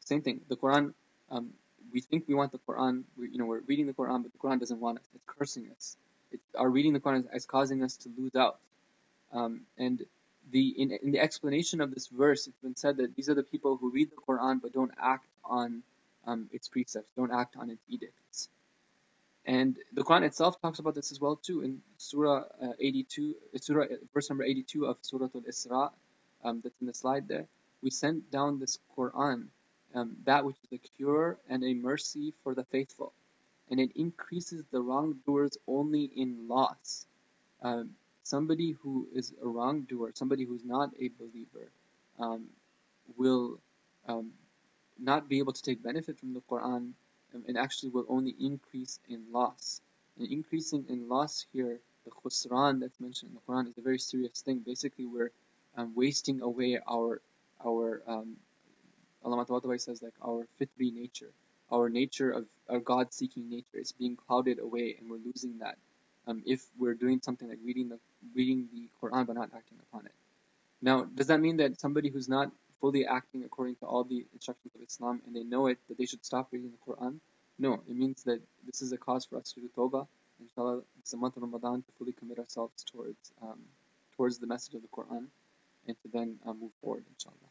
Same thing. The Quran, um, we think we want the Quran. We, you know, we're reading the Quran, but the Quran doesn't want us. It's cursing us. It, our reading the Quran is, is causing us to lose out. Um, and the in, in the explanation of this verse, it's been said that these are the people who read the Quran but don't act on um, its precepts, don't act on its edicts. And the Quran itself talks about this as well too in Surah uh, eighty-two, Surah verse number eighty-two of Surah Al-Isra, um, that's in the slide there. We sent down this Quran, um, that which is a cure and a mercy for the faithful, and it increases the wrongdoers only in loss. Um, somebody who is a wrongdoer, somebody who's not a believer, um, will um, not be able to take benefit from the Quran, um, and actually will only increase in loss. And increasing in loss here, the khusran that's mentioned in the Quran, is a very serious thing. Basically, we're um, wasting away our our um, Allah Ta'ala says like our fitri nature, our nature of our God-seeking nature is being clouded away, and we're losing that. Um, if we're doing something like reading the reading the Quran but not acting upon it. Now, does that mean that somebody who's not fully acting according to all the instructions of Islam and they know it, that they should stop reading the Quran? No, it means that this is a cause for us to do tawbah. Inshallah, it's a month of Ramadan to fully commit ourselves towards um, towards the message of the Quran, and to then uh, move forward, inshallah.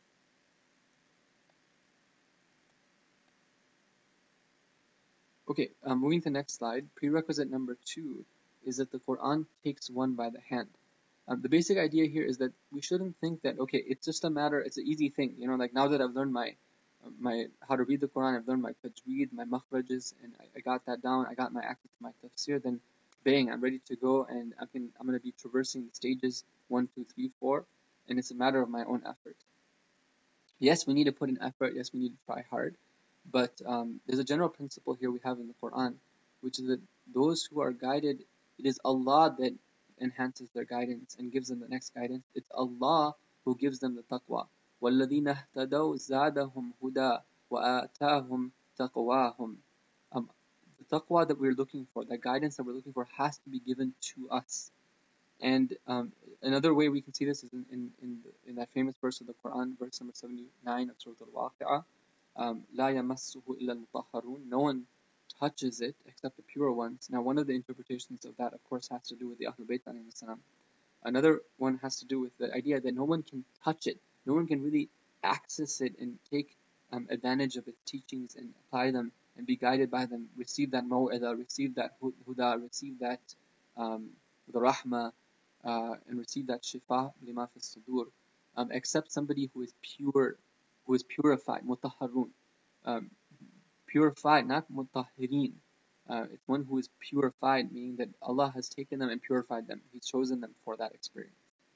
Okay, um, moving to the next slide. Prerequisite number two is that the Quran takes one by the hand. Um, the basic idea here is that we shouldn't think that, okay, it's just a matter, it's an easy thing. You know, like now that I've learned my, my how to read the Quran, I've learned my tajweed, my makhrajas, and I, I got that down, I got my access to my tafsir, then bang, I'm ready to go, and I can, I'm going to be traversing the stages one, two, three, four, and it's a matter of my own effort. Yes, we need to put in effort, yes, we need to try hard, but um, there's a general principle here we have in the Quran, which is that those who are guided, it is Allah that enhances their guidance and gives them the next guidance. It's Allah who gives them the taqwa. وَالَّذِينَ اهْتَدَوْا زَادَهُمْ هُدًى وَآتَاهُمْ تَقْوَاهُمْ. Um, the taqwa that we're looking for, that guidance that we're looking for, has to be given to us. And um, another way we can see this is in, in, in, the, in that famous verse of the Quran, verse number seventy-nine of Surah Al-Waqi'ah. Um, لَا يَمَسُّهُ إِلَّا الْمُطَهَّرُونَ. No one touches it except the pure ones. Now, one of the interpretations of that, of course, has to do with the Ahlul Bayt alayhim salam. Another one has to do with the idea that no one can touch it. No one can really access it and take um, advantage of its teachings and apply them and be guided by them, receive that maw'idah, receive that huda, receive that um, the rahmah, uh, and receive that shifa lima fi sudur, um, except somebody who is pure, who is purified, mutahharun, um, purified, not mutahhirin. Uh, it's one who is purified, meaning that Allah has taken them and purified them. He's chosen them for that experience.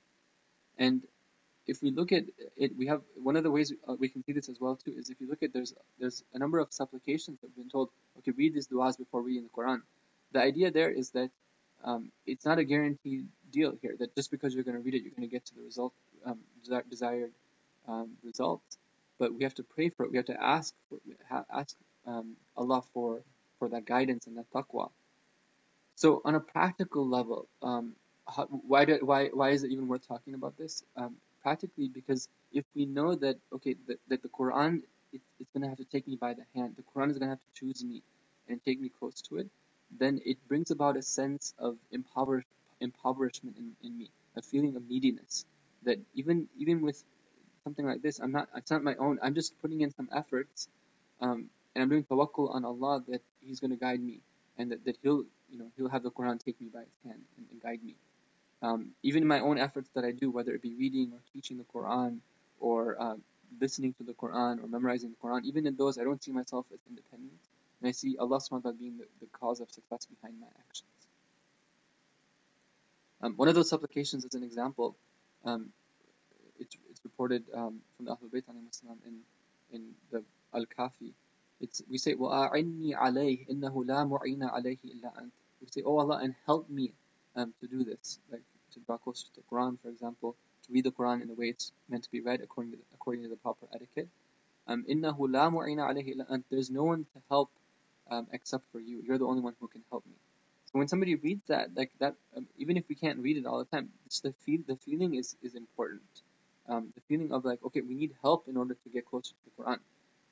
And if we look at it, we have one of the ways uh, we can see this as well too is if you look at there's there's a number of supplications that we've been told, okay, read these du'as before reading the Quran. The idea there is that um, it's not a guaranteed deal here, that just because you're going to read it, you're going to get to the result, um, desired um, results. But we have to pray for it. We have to ask for, ask um, Allah for for that guidance and that taqwa. So on a practical level, um, how, why, do, why, why is it even worth talking about this? Um, practically, because if we know that, okay, that, that the Quran, it, it's going to have to take me by the hand, the Quran is going to have to choose me and take me close to it, then it brings about a sense of impover, impoverishment in, in me, a feeling of neediness, that even even with something like this, I'm not, it's not my own, I'm just putting in some efforts, um, and I'm doing tawakkul on Allah that He's going to guide me, and that, that He'll, you know, He'll have the Quran take me by His hand and, and guide me. Um, even in my own efforts that I do, whether it be reading or teaching the Quran, or uh, listening to the Quran, or memorizing the Quran, even in those, I don't see myself as independent, and I see Allah subhanahu wa ta'ala being the, the cause of success behind my actions. Um, one of those supplications, as an example, um, it's, it's reported um, from the Ahlul Bayt in, in the Al-Kafi. It's, we say, وَأَعِنِّي عَلَيْهِ إِنَّهُ لَا مُعِينَ عَلَيْهِ إِلَّا أَنْتَ. We say, oh Allah, and help me um, to do this, like to draw closer to the Quran, for example, to read the Quran in the way it's meant to be read according to the, according to the proper etiquette. Um, إِنَّهُ لَا مُعِينَ عَلَيْهِ إِلَّا أَنْتَ. There's no one to help um, except for you. You're the only one who can help me. So when somebody reads that, like that, um, even if we can't read it all the time, it's the feel, the feeling is is important. Um, the feeling of like, okay, we need help in order to get closer to the Quran.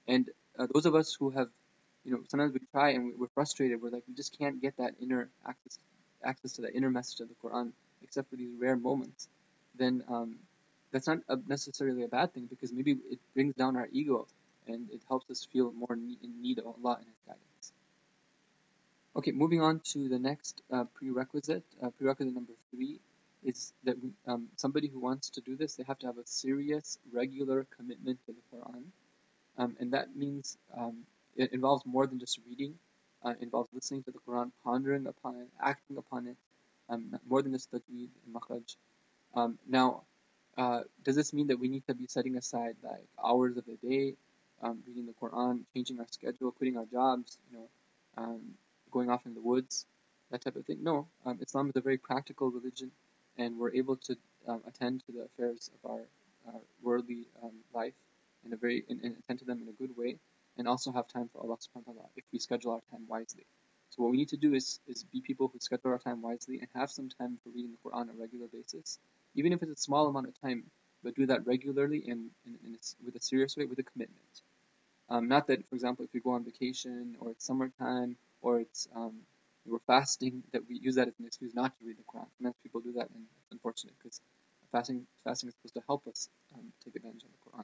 And uh, those of us who have, you know, sometimes we try and we- we're frustrated. We're like, we just can't get that inner access, access to that inner message of the Quran, except for these rare moments. Then um, that's not a, necessarily a bad thing, because maybe it brings down our ego and it helps us feel more ne- in need of Allah and His guidance. Okay, moving on to the next uh, prerequisite. Uh, prerequisite number three is that we, um, somebody who wants to do this, they have to have a serious, regular commitment to the Quran. Um, and that means um, it involves more than just reading. Uh, it involves listening to the Quran, pondering upon it, acting upon it, um, more than just tajweed and makhraj. Um, now, uh, does this mean that we need to be setting aside like hours of the day, um, reading the Quran, changing our schedule, quitting our jobs, you know, um, going off in the woods, that type of thing? No, um, Islam is a very practical religion, and we're able to um, attend to the affairs of our, our worldly um, life in a very and, and attend to them in a good way, and also have time for Allah Subhanahu wa Taala if we schedule our time wisely. So what we need to do is is be people who schedule our time wisely and have some time for reading the Quran on a regular basis, even if it's a small amount of time, but do that regularly and, and, and it's with a serious way, with a commitment. Um, not that, for example, if we go on vacation or it's summertime or it's um, we're fasting, that we use that as an excuse not to read the Quran. Sometimes people do that, and it's unfortunate because fasting fasting is supposed to help us um, take advantage of the Quran.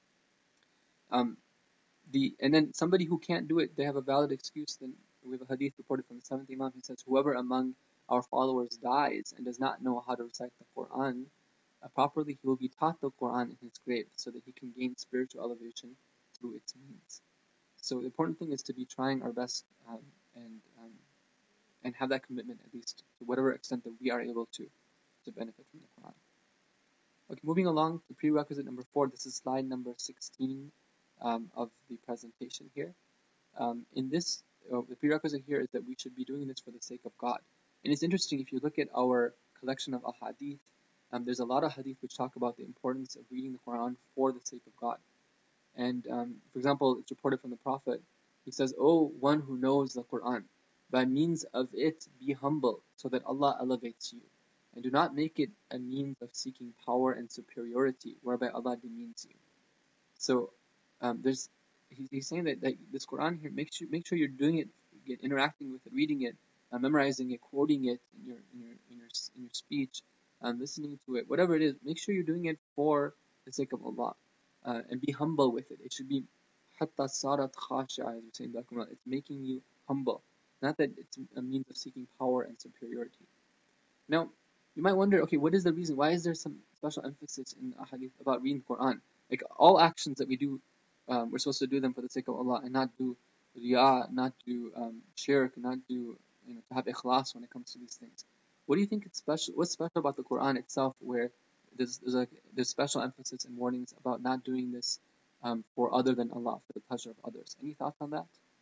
Um, the and then somebody who can't do it, they have a valid excuse. Then we have a hadith reported from the seventh Imam. He says, "Whoever among our followers dies and does not know how to recite the Quran uh, properly, he will be taught the Quran in his grave, so that he can gain spiritual elevation through its means." So the important thing is to be trying our best um, and um, and have that commitment, at least to whatever extent that we are able to to benefit from the Quran. Okay, moving along to prerequisite number four. This is slide number sixteen um, of the presentation here. Um, in this, uh, the prerequisite here is that we should be doing this for the sake of God. And it's interesting, if you look at our collection of ahadith, um, there's a lot of hadith which talk about the importance of reading the Quran for the sake of God. And um, for example, it's reported from the Prophet, he says, "O one who knows the Quran, by means of it be humble, so that Allah elevates you. And do not make it a means of seeking power and superiority, whereby Allah demeans you." So um, there's he, he's saying that, that this Quran here, make sure make sure you're doing it, get interacting with it, reading it, uh, memorizing it, quoting it in your in your in your in your speech, um, listening to it, whatever it is. Make sure you're doing it for the sake of Allah, uh, and be humble with it. It should be hatta sarat khashi'a, as we say in Black Quran. It's making you humble, not that it's a means of seeking power and superiority. Now, you might wonder, okay, what is the reason? Why is there some special emphasis in ahadith about reading the Quran? Like all actions that we do, um, we're supposed to do them for the sake of Allah and not do riyah, not do um, shirk, not do, you know, to have ikhlas when it comes to these things. What do you think is special? What's special about the Quran itself, where there's there's, a, there's special emphasis and warnings about not doing this um, for other than Allah, for the pleasure of others? Any thoughts on that?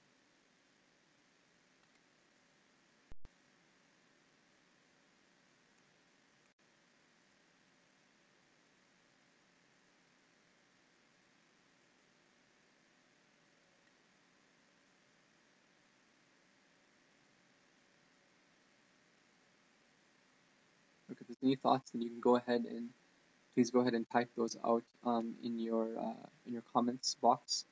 Okay, if there's any thoughts, then you can go ahead and please go ahead and type those out um, in your uh, in your comments box.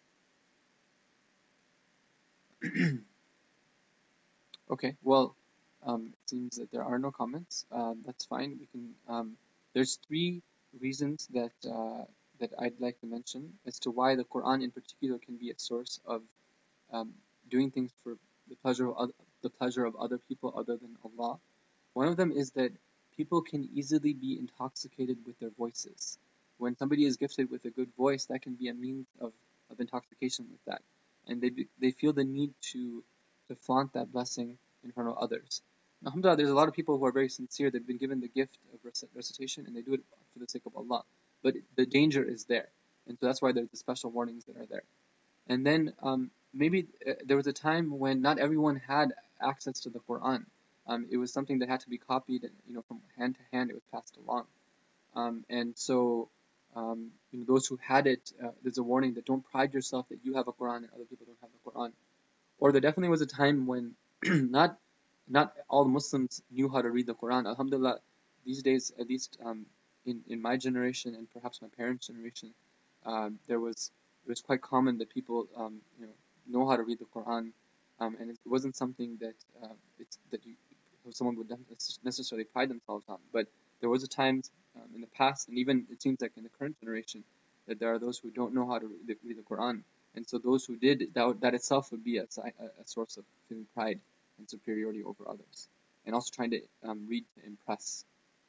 Okay, well, um, it seems that there are no comments. Um, that's fine. We can. Um, there's three reasons that uh, that I'd like to mention as to why the Quran in particular can be a source of um, doing things for the pleasure of other, the pleasure of other people other than Allah. One of them is that people can easily be intoxicated with their voices. When somebody is gifted with a good voice, that can be a means of, of intoxication with that. And they, be, they feel the need to, to flaunt that blessing in front of others. Now, alhamdulillah, there's a lot of people who are very sincere. They've been given the gift of recitation and they do it for the sake of Allah. But the danger is there. And so that's why there's the special warnings that are there. And then um, maybe uh, there was a time when not everyone had access to the Quran. Um, it was something that had to be copied, you know, from hand to hand. It was passed along, um, and so um, you know, those who had it, uh, there's a warning that don't pride yourself that you have a Quran and other people don't have the Quran. Or there definitely was a time when not not all Muslims knew how to read the Quran. Alhamdulillah, these days, at least um, in in my generation and perhaps my parents' generation, um, there was it was quite common that people, um, you know, know how to read the Quran, um, and it wasn't something that uh, it's that you someone would necessarily pride themselves on. But there was a time um, in the past, and even it seems like in the current generation, that there are those who don't know how to read the, read the Quran, and so those who did, that, would- that itself would be a, a, a source of feeling pride and superiority over others, and also trying to um, read to impress.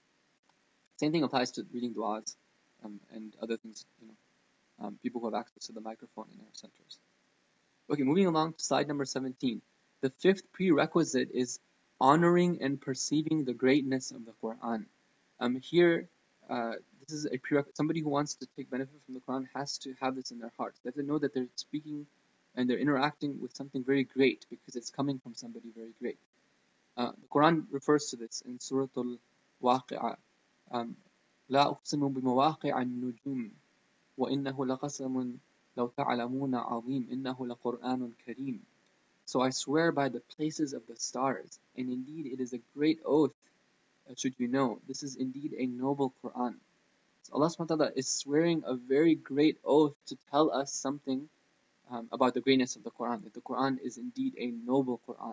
Same thing applies to reading du'as um, and other things, you know, um, people who have access to the microphone in our centers. Okay, moving along to slide number seventeen. The fifth prerequisite is honoring and perceiving the greatness of the Quran. Um, here, uh, this is a prerequisite. Somebody who wants to take benefit from the Quran has to have this in their heart. They have to know that they're speaking and they're interacting with something very great because it's coming from somebody very great. Uh, the Quran refers to this in Surah Al-Waqi'ah. Um, لا أقسم بمواقع النجوم وإنه لقسم لو تعلمون عظيم إنه لقرآن كريم. So I swear by the places of the stars, and indeed it is a great oath, uh, should you know. This is indeed a noble Quran. So Allah subhanahu wa ta'ala is swearing a very great oath to tell us something um, about the greatness of the Quran, that the Quran is indeed a noble Quran.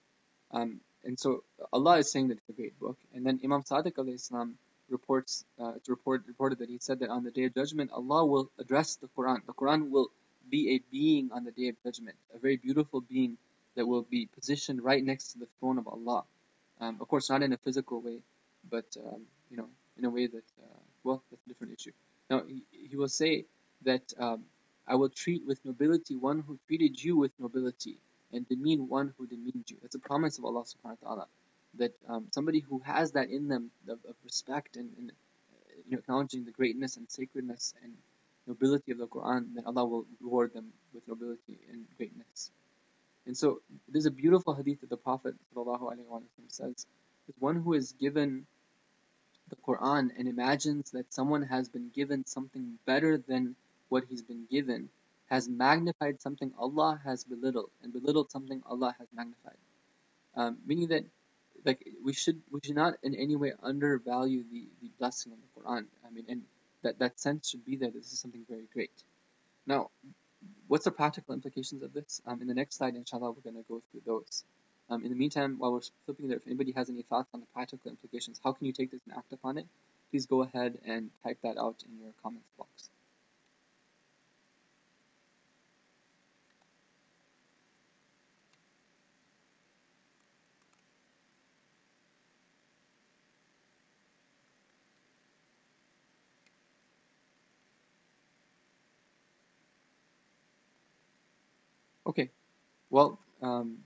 Um, and so Allah is saying that it's a great book. And then Imam Sadiq alayhi salam reports, uh, it's report, reported that he said that on the Day of Judgment, Allah will address the Quran. The Quran will be a being on the Day of Judgment, a very beautiful being that will be positioned right next to the throne of Allah. Um, of course, not in a physical way, but um, you know, in a way that, uh, well, that's a different issue. Now, he, he will say that um, I will treat with nobility one who treated you with nobility, and demean one who demeaned you. That's a promise of Allah subhanahu wa ta'ala. That um, somebody who has that in them of, of respect and, and you know, acknowledging the greatness and sacredness and nobility of the Quran, then Allah will reward them with nobility and greatness. And so there's a beautiful hadith that the Prophet ﷺ says that one who is given the Quran and imagines that someone has been given something better than what he's been given has magnified something Allah has belittled, and belittled something Allah has magnified. Um, meaning that, like, we should we should not in any way undervalue the, the blessing of the Quran. I mean, and that, that sense should be there that this is something very great. Now, what's the practical implications of this? Um, in the next slide, inshallah, we're going to go through those. Um, in the meantime, while we're flipping there, if anybody has any thoughts on the practical implications, how can you take this and act upon it? Please go ahead and type that out in your comments box. Okay, well, um,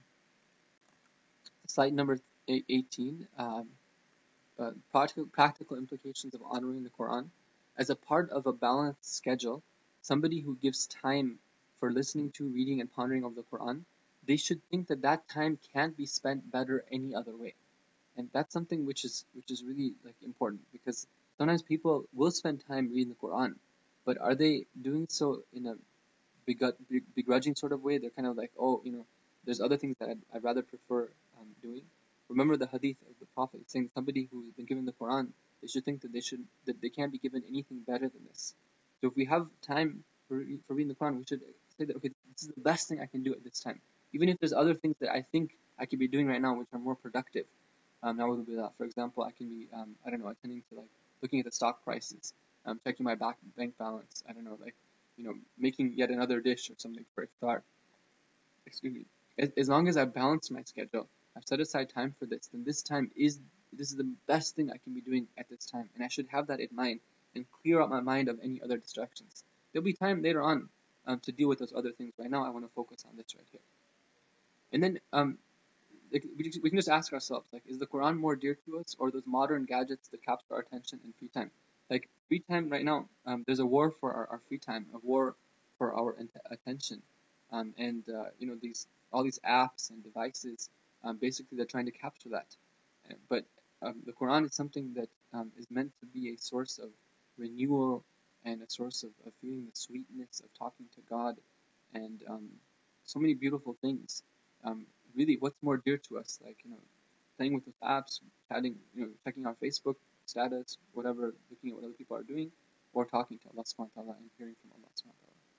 slide number eighteen, um, uh, practical, practical implications of honoring the Quran. As a part of a balanced schedule, somebody who gives time for listening to, reading, and pondering of the Quran, they should think that that time can't be spent better any other way. And that's something which is which is really like important, because sometimes people will spend time reading the Quran, but are they doing so in a begrudging sort of way? They're kind of like, oh, you know, there's other things that I'd, I'd rather prefer um, doing. Remember the hadith of the Prophet saying somebody who's been given the Quran, they should think that they should that they can't be given anything better than this. So if we have time for, for reading the Quran, we should say that, okay, this is the best thing I can do at this time, even if there's other things that I think I could be doing right now which are more productive. Um, now will be that. For example, I can be um, I don't know, attending to like looking at the stock prices, um, checking my back bank balance. I don't know, like, you know, making yet another dish or something for iftar. Excuse me. As, as long as I balance my schedule, I've set aside time for this, then this time is this is the best thing I can be doing at this time, and I should have that in mind and clear out my mind of any other distractions. There'll be time later on um, to deal with those other things. Right now, I want to focus on this right here. And then um, like, we, we can just ask ourselves, like, is the Quran more dear to us, or those modern gadgets that capture our attention in free time? Like, free time right now, um, there's a war for our, our free time, a war for our attention, um, and uh, you know, these all these apps and devices, um, basically they're trying to capture that. Uh, But um, the Quran is something that um, is meant to be a source of renewal and a source of, of feeling the sweetness of talking to God, and um, so many beautiful things. Um, really, what's more dear to us? Like, you know, playing with those apps, chatting, you know, checking our Facebook status, whatever, looking at what other people are doing, or talking to Allah subhanahu wa ta'ala and hearing from Allah subhanahu wa ta'ala.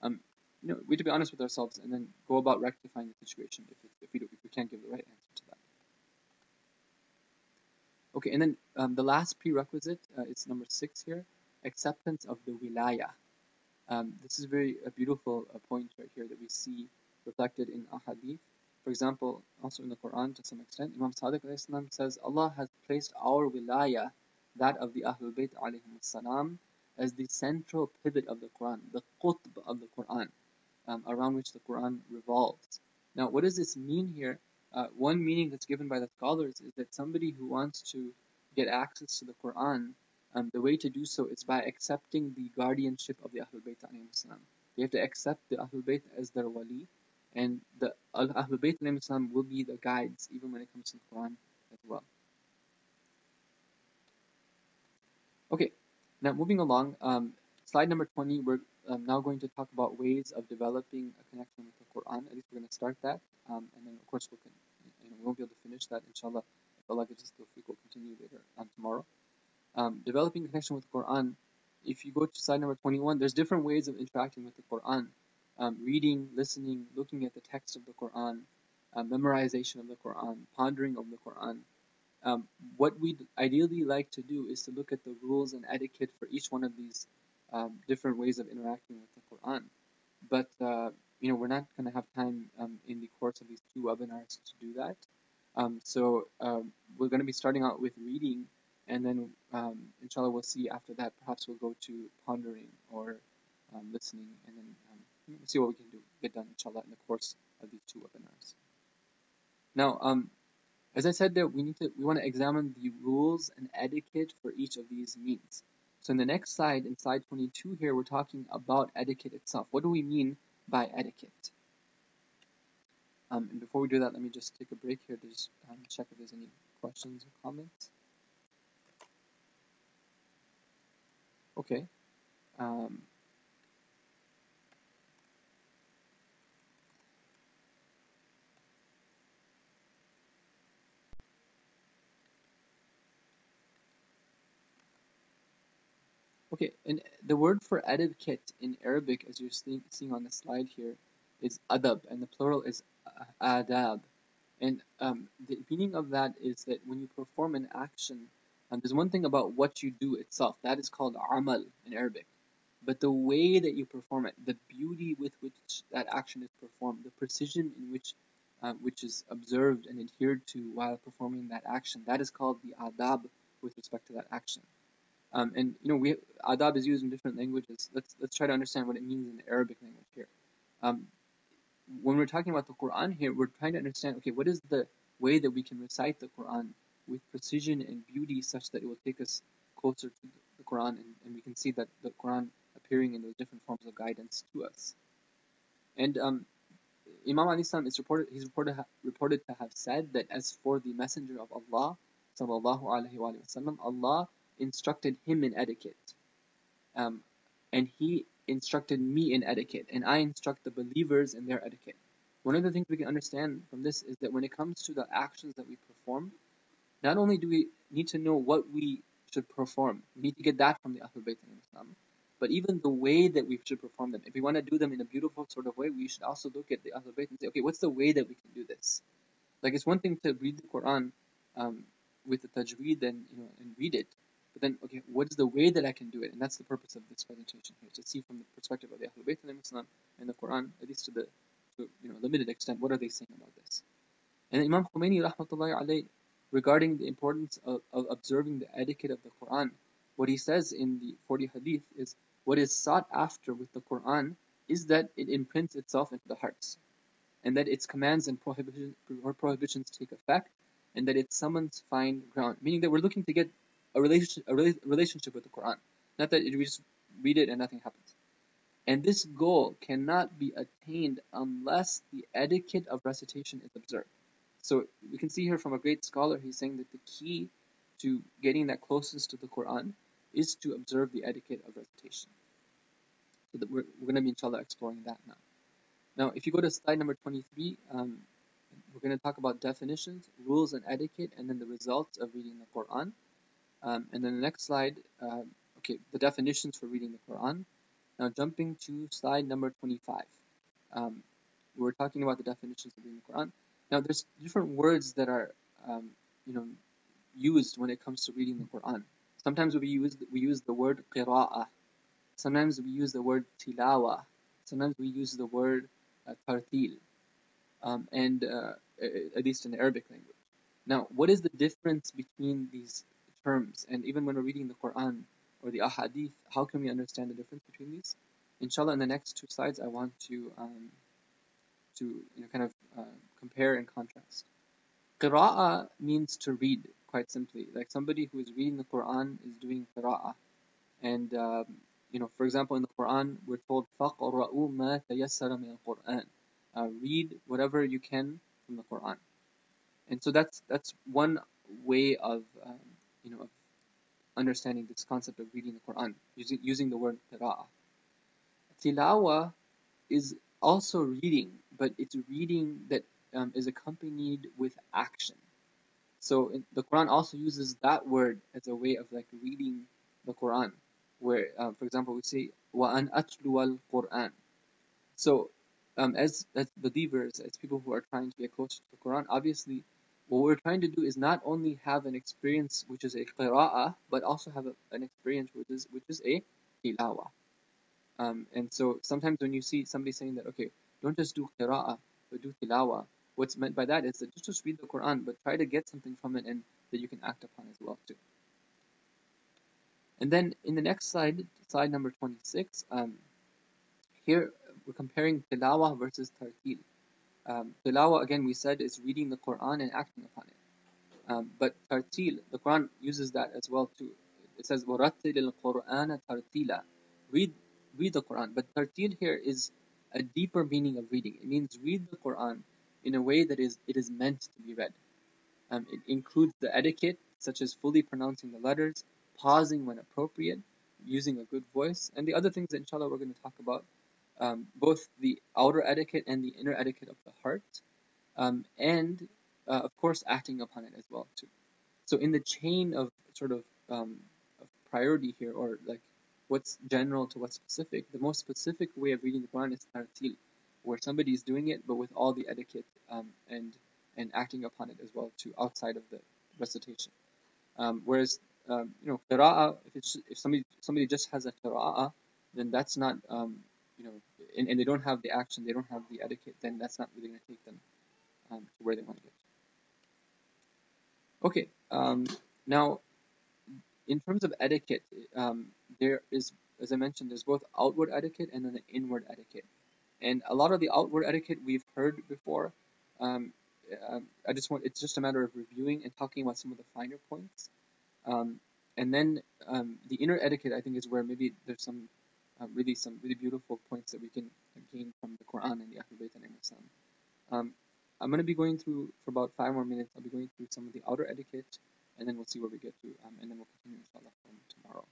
um, you know, we have to be honest with ourselves and then go about rectifying the situation if, it, if, we, do, if we can't give the right answer to that. Okay, and then um, the last prerequisite uh, is number six here, acceptance of the wilaya. Um, this is very a beautiful uh, point right here that we see reflected in ahadith. For example, also in the Quran to some extent, Imam Sadiq says, Allah has placed our wilaya, that of the Ahlul Bayt alayhim salam, as the central pivot of the Quran, the qutb of the Quran, um, around which the Quran revolves. Now, what does this mean here? Uh, one meaning that's given by the scholars is that somebody who wants to get access to the Quran, um, the way to do so is by accepting the guardianship of the Ahlul Bayt alayhim salam. They have to accept the Ahlul Bayt as their wali, and the Ahlul Bayt alayhim salam will be the guides even when it comes to the Quran as well. Okay, now moving along, um, slide number twenty, we're um, now going to talk about ways of developing a connection with the Quran. At least we're going to start that, um, and then of course we can, you know, we won't be able to finish that, inshallah. If Allah gives us tawfiq, we'll continue later on tomorrow. Um, developing a connection with the Quran. If you go to slide number twenty-one, there's different ways of interacting with the Quran. Um, reading, listening, looking at the text of the Quran, uh, memorization of the Quran, pondering of the Quran. Um, what we'd ideally like to do is to look at the rules and etiquette for each one of these um, different ways of interacting with the Quran. But uh, you know, we're not going to have time um, in the course of these two webinars to do that. Um, so um, we're going to be starting out with reading, and then um, inshallah we'll see after that. Perhaps we'll go to pondering or um, listening, and then um, see what we can do get done inshallah in the course of these two webinars. Now, um, as I said, that we need to we want to examine the rules and etiquette for each of these means. So in the next slide, in slide twenty-two here, we're talking about etiquette itself. What do we mean by etiquette? Um, and before we do that, let me just take a break here to just um, check if there's any questions or comments. Okay. Um, okay, and the word for etiquette in Arabic, as you're seeing, seeing on the slide here, is adab, and the plural is adab. And um, the meaning of that is that when you perform an action, um, there's one thing about what you do itself, that is called amal in Arabic. But the way that you perform it, the beauty with which that action is performed, the precision in which uh, which is observed and adhered to while performing that action, that is called the adab with respect to that action. Um, and you know, we adab is used in different languages. Let's let's try to understand what it means in the Arabic language here. Um, when we're talking about the Quran here, we're trying to understand, okay, what is the way that we can recite the Quran with precision and beauty such that it will take us closer to the Quran, and, and we can see that the Quran appearing in those different forms of guidance to us. And um, Imam Ali Islam is reported, he's reported, reported to have said that as for the Messenger of Allah, sallallahu alaihi wasallam, Allah instructed him in etiquette. Um, and he instructed me in etiquette, and I instruct the believers in their etiquette. One of the things we can understand from this is that when it comes to the actions that we perform, not only do we need to know what we should perform, we need to get that from the Ahlul Bayt in Islam, but even the way that we should perform them. If we want to do them in a beautiful sort of way, we should also look at the Ahlul Bayt and say, okay, what's the way that we can do this? Like, it's one thing to read the Quran um, with the tajweed and, you know, and read it, but then, okay, what is the way that I can do it? And that's the purpose of this presentation here, to see from the perspective of the Ahlul Bayt Islam and the Quran, at least to the to, you know, limited extent, what are they saying about this? And Imam Khomeini, rahmatullahi alayhi, regarding the importance of, of observing the etiquette of the Quran, what he says in the forty hadith is, what is sought after with the Quran is that it imprints itself into the hearts, and that its commands and prohibitions, or prohibitions take effect, and that it summons fine ground. Meaning that we're looking to get a relationship, a relationship with the Quran, not that we just read it and nothing happens. And this goal cannot be attained unless the etiquette of recitation is observed. So we can see here from a great scholar, he's saying that the key to getting that closest to the Quran is to observe the etiquette of recitation. So that we're, we're going to be, inshallah, exploring that now. Now, if you go to slide number twenty-three, um, we're going to talk about definitions, rules and etiquette, and then the results of reading the Quran. Um, and then the next slide, uh, okay, the definitions for reading the Quran. Now jumping to slide number twenty-five. Um, we're talking about the definitions of reading the Quran. Now there's different words that are um, you know used when it comes to reading the Quran. Sometimes we use we use the word qira'ah. Sometimes we use the word tilawa. Sometimes we use the word uh, tartil, um, and uh, at least in the Arabic language. Now, what is the difference between these terms? And even when we're reading the Quran or the Ahadith, how can we understand the difference between these? Inshallah, in the next two slides, I want to um, to you know kind of uh, compare and contrast. Qira'ah means to read, quite simply. Like somebody who is reading the Quran is doing qira'ah. And, um, you know, for example, in the Quran, we're told, فَقْرَؤُوا مَا تَيَسَّرَ مِنَ الْقُرْآنِ uh, Read whatever you can from the Quran. And so that's that's one way of, um, you know, of understanding this concept of reading the Quran, using, using the word qira'ah. Tilawa is also reading, but it's reading that um, is accompanied with action. So in, the Quran also uses that word as a way of like reading the Quran, where, uh, for example, we say وَأَنْ أَتْلُوَ الْقُرْآنِ. So, um, as as believers, as people who are trying to get closer to the Quran, obviously, what we're trying to do is not only have an experience which is a qira'ah, but also have a, an experience which is which is a tilawa. Um, and so sometimes when you see somebody saying that, okay, don't just do qira'ah, but do tilawa, what's meant by that is that just, just read the Quran, but try to get something from it and that you can act upon as well too. And then in the next slide, slide number twenty-six, um, here we're comparing tilawa versus tartil. Um, tilawa, again, we said is reading the Quran and acting upon it. Um, but tartil, the Quran uses that as well too. It says, وَرَتِّلِ الْقُرْآنَ تَرْتِيلًا. Read, read the Quran. But tartil here is a deeper meaning of reading. It means read the Quran in a way that is it is meant to be read. Um, it includes the etiquette, such as fully pronouncing the letters, pausing when appropriate, using a good voice, and the other things that inshallah we're going to talk about, um, both the outer etiquette and the inner etiquette of the heart, um, and uh, of course acting upon it as well too. So in the chain of sort of, um, of priority here, or like what's general to what's specific, the most specific way of reading the Quran is tartil, where somebody is doing it but with all the etiquette um, and and acting upon it as well too, outside of the recitation. Um, whereas um, you know qira'ah, if it's if somebody somebody just has a qira'ah, then that's not um, you know and, and they don't have the action, they don't have the etiquette, then that's not really going to take them um, to where they want to get. Okay, um, now in terms of etiquette, um, there is, as I mentioned, there's both outward etiquette and then the inward etiquette. And a lot of the outward etiquette we've heard before. Um, uh, I just want, it's just a matter of reviewing and talking about some of the finer points. Um, and then um, the inner etiquette, I think, is where maybe there's some uh, really some really beautiful points that we can gain from the Quran and the Ahlul Bayt and Islam. Um, I'm going to be going through, for about five more minutes, I'll be going through some of the outer etiquette, and then we'll see where we get to, um, and then we'll continue inshallah from tomorrow.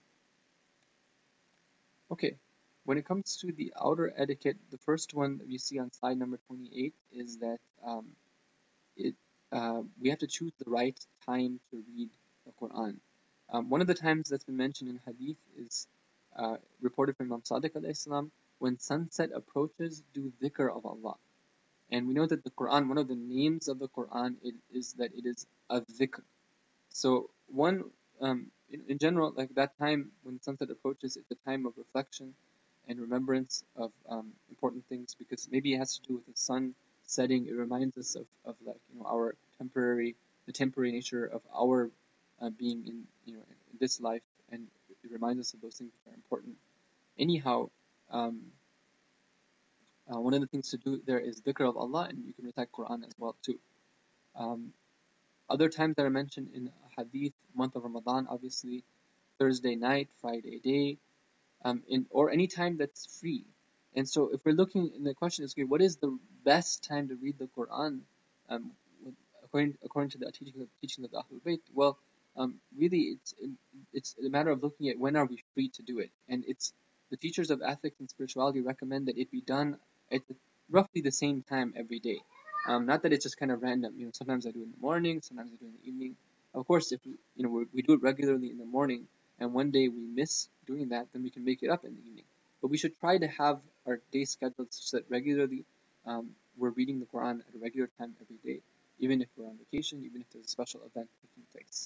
Okay, when it comes to the outer etiquette, the first one that you see on slide number twenty-eight is that um, it uh, we have to choose the right time to read the Quran. Um, one of the times that's been mentioned in Hadith is uh, reported from Imam Sadiq alayhi salam, when sunset approaches, do dhikr of Allah. And we know that the Quran, one of the names of the Quran it, is that it is a dhikr. So one, um, in, in general, like that time when sunset approaches, it's a time of reflection and remembrance of um, important things, because maybe it has to do with the sun setting. It reminds us of, of like you know our temporary, the temporary nature of our uh, being in you know in this life, and it reminds us of those things which are important. Anyhow, um, uh, one of the things to do there is dhikr of Allah, and you can recite Quran as well too. Um, other times that are mentioned in Hadith, month of Ramadan, obviously, Thursday night, Friday day, um, in or any time that's free. And so, if we're looking, and the question is, okay, what is the best time to read the Quran? Um, according according to the teaching of, teaching of the Ahlul Bayt, well, um, really, it's it's a matter of looking at when are we free to do it, and it's the teachers of ethics and spirituality recommend that it be done at the, roughly the same time every day. Um, not that it's just kind of random. You know, sometimes I do it in the morning, sometimes I do it in the evening. Of course, if we, you know we, we do it regularly in the morning, and one day we miss doing that, then we can make it up in the evening. But we should try to have our day scheduled such that regularly um, we're reading the Quran at a regular time every day, even if we're on vacation, even if there's a special event taking place.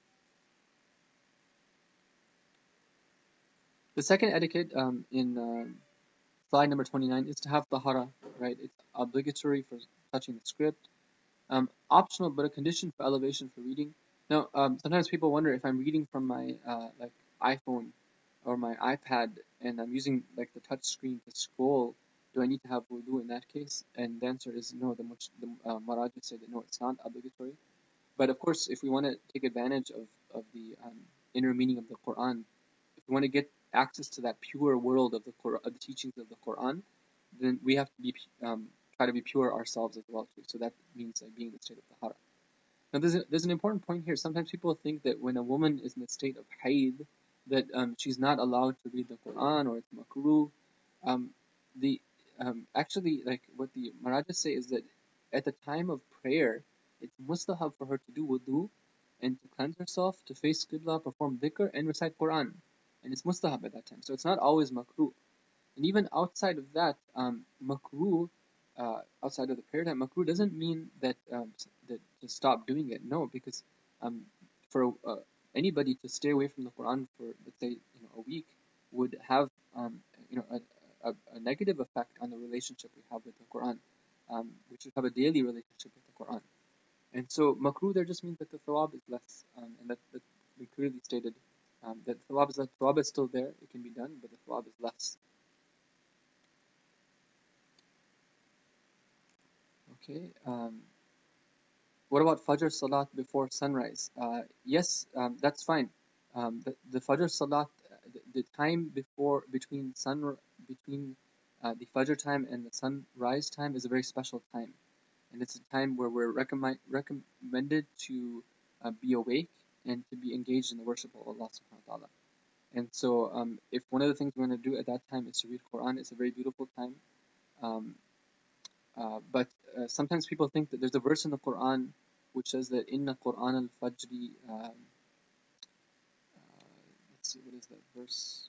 The second etiquette um, in um, slide number twenty-nine is to have tahara, right? It's obligatory for touching the script. Um, optional, but a condition for elevation for reading. Now, um, sometimes people wonder if I'm reading from my uh, like iPhone or my iPad and I'm using like the touch screen to scroll, do I need to have wudu in that case? And the answer is no. The, the uh, Marajis say that no, it's not obligatory. But of course, if we want to take advantage of, of the um, inner meaning of the Quran, if we want to get access to that pure world of the Quran, of the teachings of the Quran, then we have to be um, try to be pure ourselves as well too. So that means like being in the state of tahara. Now there's a, there's an important point here. Sometimes people think that when a woman is in the state of haid, that um, she's not allowed to read the Quran or it's makruh. Um, the um, actually like what the Marajas say is that at the time of prayer, it's mustahab for her to do wudu and to cleanse herself, to face Qibla, perform dhikr, and recite Quran. And it's mustahab at that time. So it's not always makruh. And even outside of that, um, makruh, uh, outside of the prayer time, makruh doesn't mean that um, that to stop doing it. No, because um, for uh, anybody to stay away from the Quran for let's say you know a week would have um, you know a, a, a negative effect on the relationship we have with the Quran. Um, we should have a daily relationship with the Quran. And so makruh there just means that the thawab is less, um, and that, that we clearly stated um, that thawab is, thawab is still there, it can be done, but the thawab is less. Okay. Um, what about Fajr Salat before sunrise? Uh, yes, um, that's fine. Um, the, the Fajr Salat, the, the time before between sun between uh, the Fajr time and the sunrise time is a very special time, and it's a time where we're recommend, recommended to uh, be awake and to be engaged in the worship of Allah Subhanahu wa Taala. And so, um, if one of the things we're going to do at that time is to read Quran, it's a very beautiful time. Um, Uh, but uh, sometimes people think that there's a verse in the Quran which says that Inna Quran al-Fajri. Um, uh, let's see, what is that verse?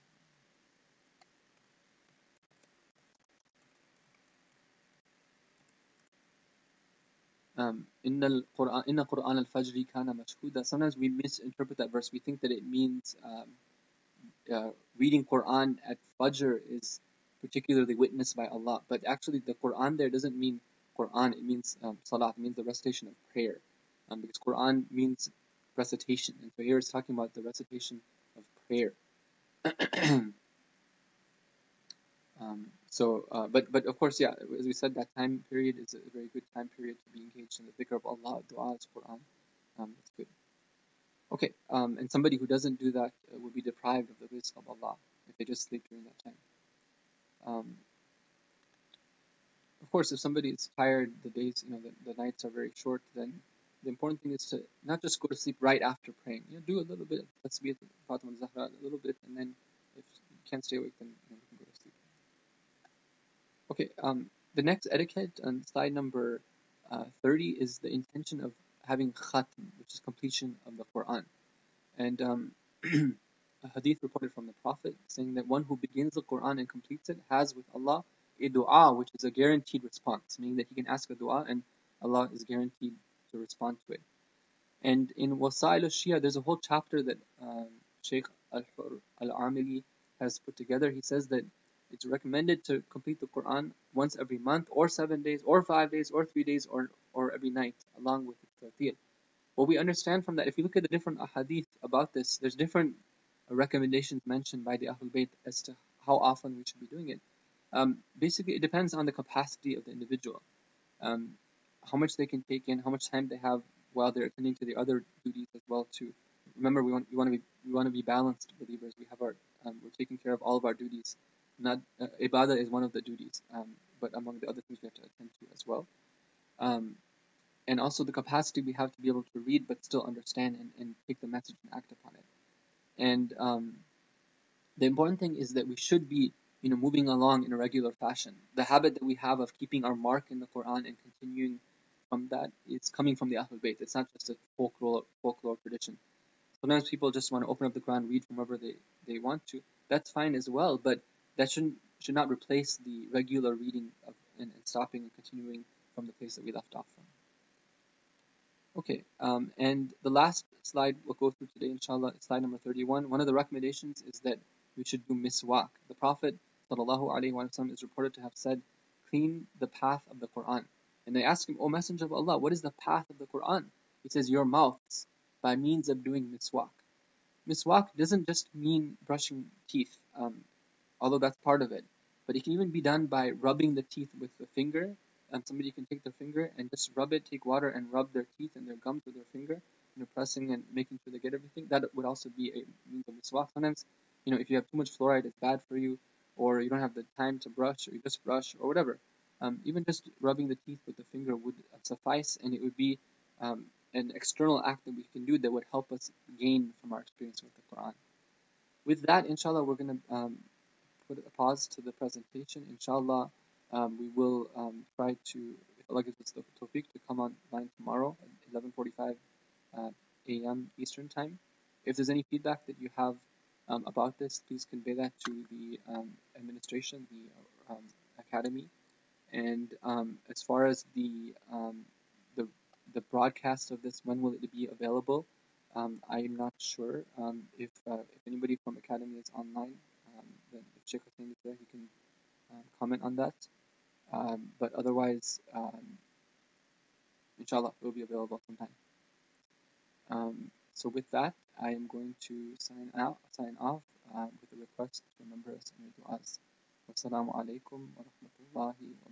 Um, Inna Quran, Inna Quran al-Fajri kana mashhuda. Sometimes we misinterpret that verse. We think that it means um, uh, reading Quran at Fajr is particularly witnessed by Allah. But actually, the Quran there doesn't mean Quran. It means um, Salat. It means the recitation of prayer, um, because Quran means recitation, and so here it's talking about the recitation of prayer. um, so, uh, but but of course, yeah, as we said, that time period is a very good time period to be engaged in the dhikr of Allah, dua, Quran. Um, that's good. Okay, um, and somebody who doesn't do that uh, will be deprived of the rizq of Allah if they just sleep during that time. Um, of course, if somebody is tired, the days, you know, the, the nights are very short, then the important thing is to not just go to sleep right after praying. You know, do a little bit of tasbih, Fatima Zahra, a little bit, and then if you can't stay awake, then you know, you can go to sleep. Okay, um, the next etiquette on slide number uh, thirty is the intention of having khatm, which is completion of the Quran. And um, a hadith reported from the Prophet saying that one who begins the Quran and completes it has with Allah a dua which is a guaranteed response, meaning that he can ask a dua and Allah is guaranteed to respond to it. And in Wasail al-Shia, there's a whole chapter that um, Shaykh al-Amili has put together. He says that it's recommended to complete the Quran once every month, or seven days, or five days, or three days, or or every night, along with the tartil. What we understand from that, if you look at the different ahadith about this, there's different recommendations mentioned by the Ahlul Bayt as to how often we should be doing it. Um, basically, it depends on the capacity of the individual, um, how much they can take in, how much time they have while they're attending to the other duties as well. To remember, we want we want to be we want to be balanced believers. We have our um, we're taking care of all of our duties. Not uh, ibadah is one of the duties, um, but among the other things we have to attend to as well. Um, and also the capacity we have to be able to read but still understand and, and take the message and act upon it. And um, the important thing is that we should be, you know, moving along in a regular fashion. The habit that we have of keeping our mark in the Quran and continuing from that is coming from the Ahlul Bayt. It's not just a folklore, folklore tradition. Sometimes people just want to open up the Quran, read from wherever they, they want to. That's fine as well, but that shouldn't should not replace the regular reading of and, and stopping and continuing from the place that we left off from. Okay, um, and the last slide we'll go through today, inshallah, is slide number thirty-one. One of the recommendations is that we should do miswak. The Prophet ﷺ is reported to have said, clean the path of the Quran. And they ask him, O Messenger of Allah, what is the path of the Quran? He says, your mouths, by means of doing miswak. Miswak doesn't just mean brushing teeth, um, although that's part of it. But it can even be done by rubbing the teeth with the finger. Um, somebody can take their finger and just rub it, take water and rub their teeth and their gums with their finger, you know, pressing and making sure they get everything. That would also be a means of miswak. Sometimes, you know, if you have too much fluoride, it's bad for you, or you don't have the time to brush, or you just brush, or whatever. Um, even just rubbing the teeth with the finger would suffice, and it would be um, an external act that we can do that would help us gain from our experience with the Quran. With that, inshallah, we're going to um, put a pause to the presentation. Inshallah, um, we will um, try to, if Allah gives us the tawfiq, to come online tomorrow at eleven forty-five uh, a m Eastern Time. If there's any feedback that you have um, about this, please convey that to the um, administration, the um, academy. And um, as far as the, um, the the broadcast of this, when will it be available? Um, I'm not sure. Um, if uh, if anybody from academy is online, um, then if Sheikh Hussein is there, he can um, comment on that. Um, but otherwise, um, inshallah, it will be available sometime. Um, so with that, I am going to sign out, sign off uh, with a request to remember us in your du'as. Wassalamu alaikum wa rahmatullahi wa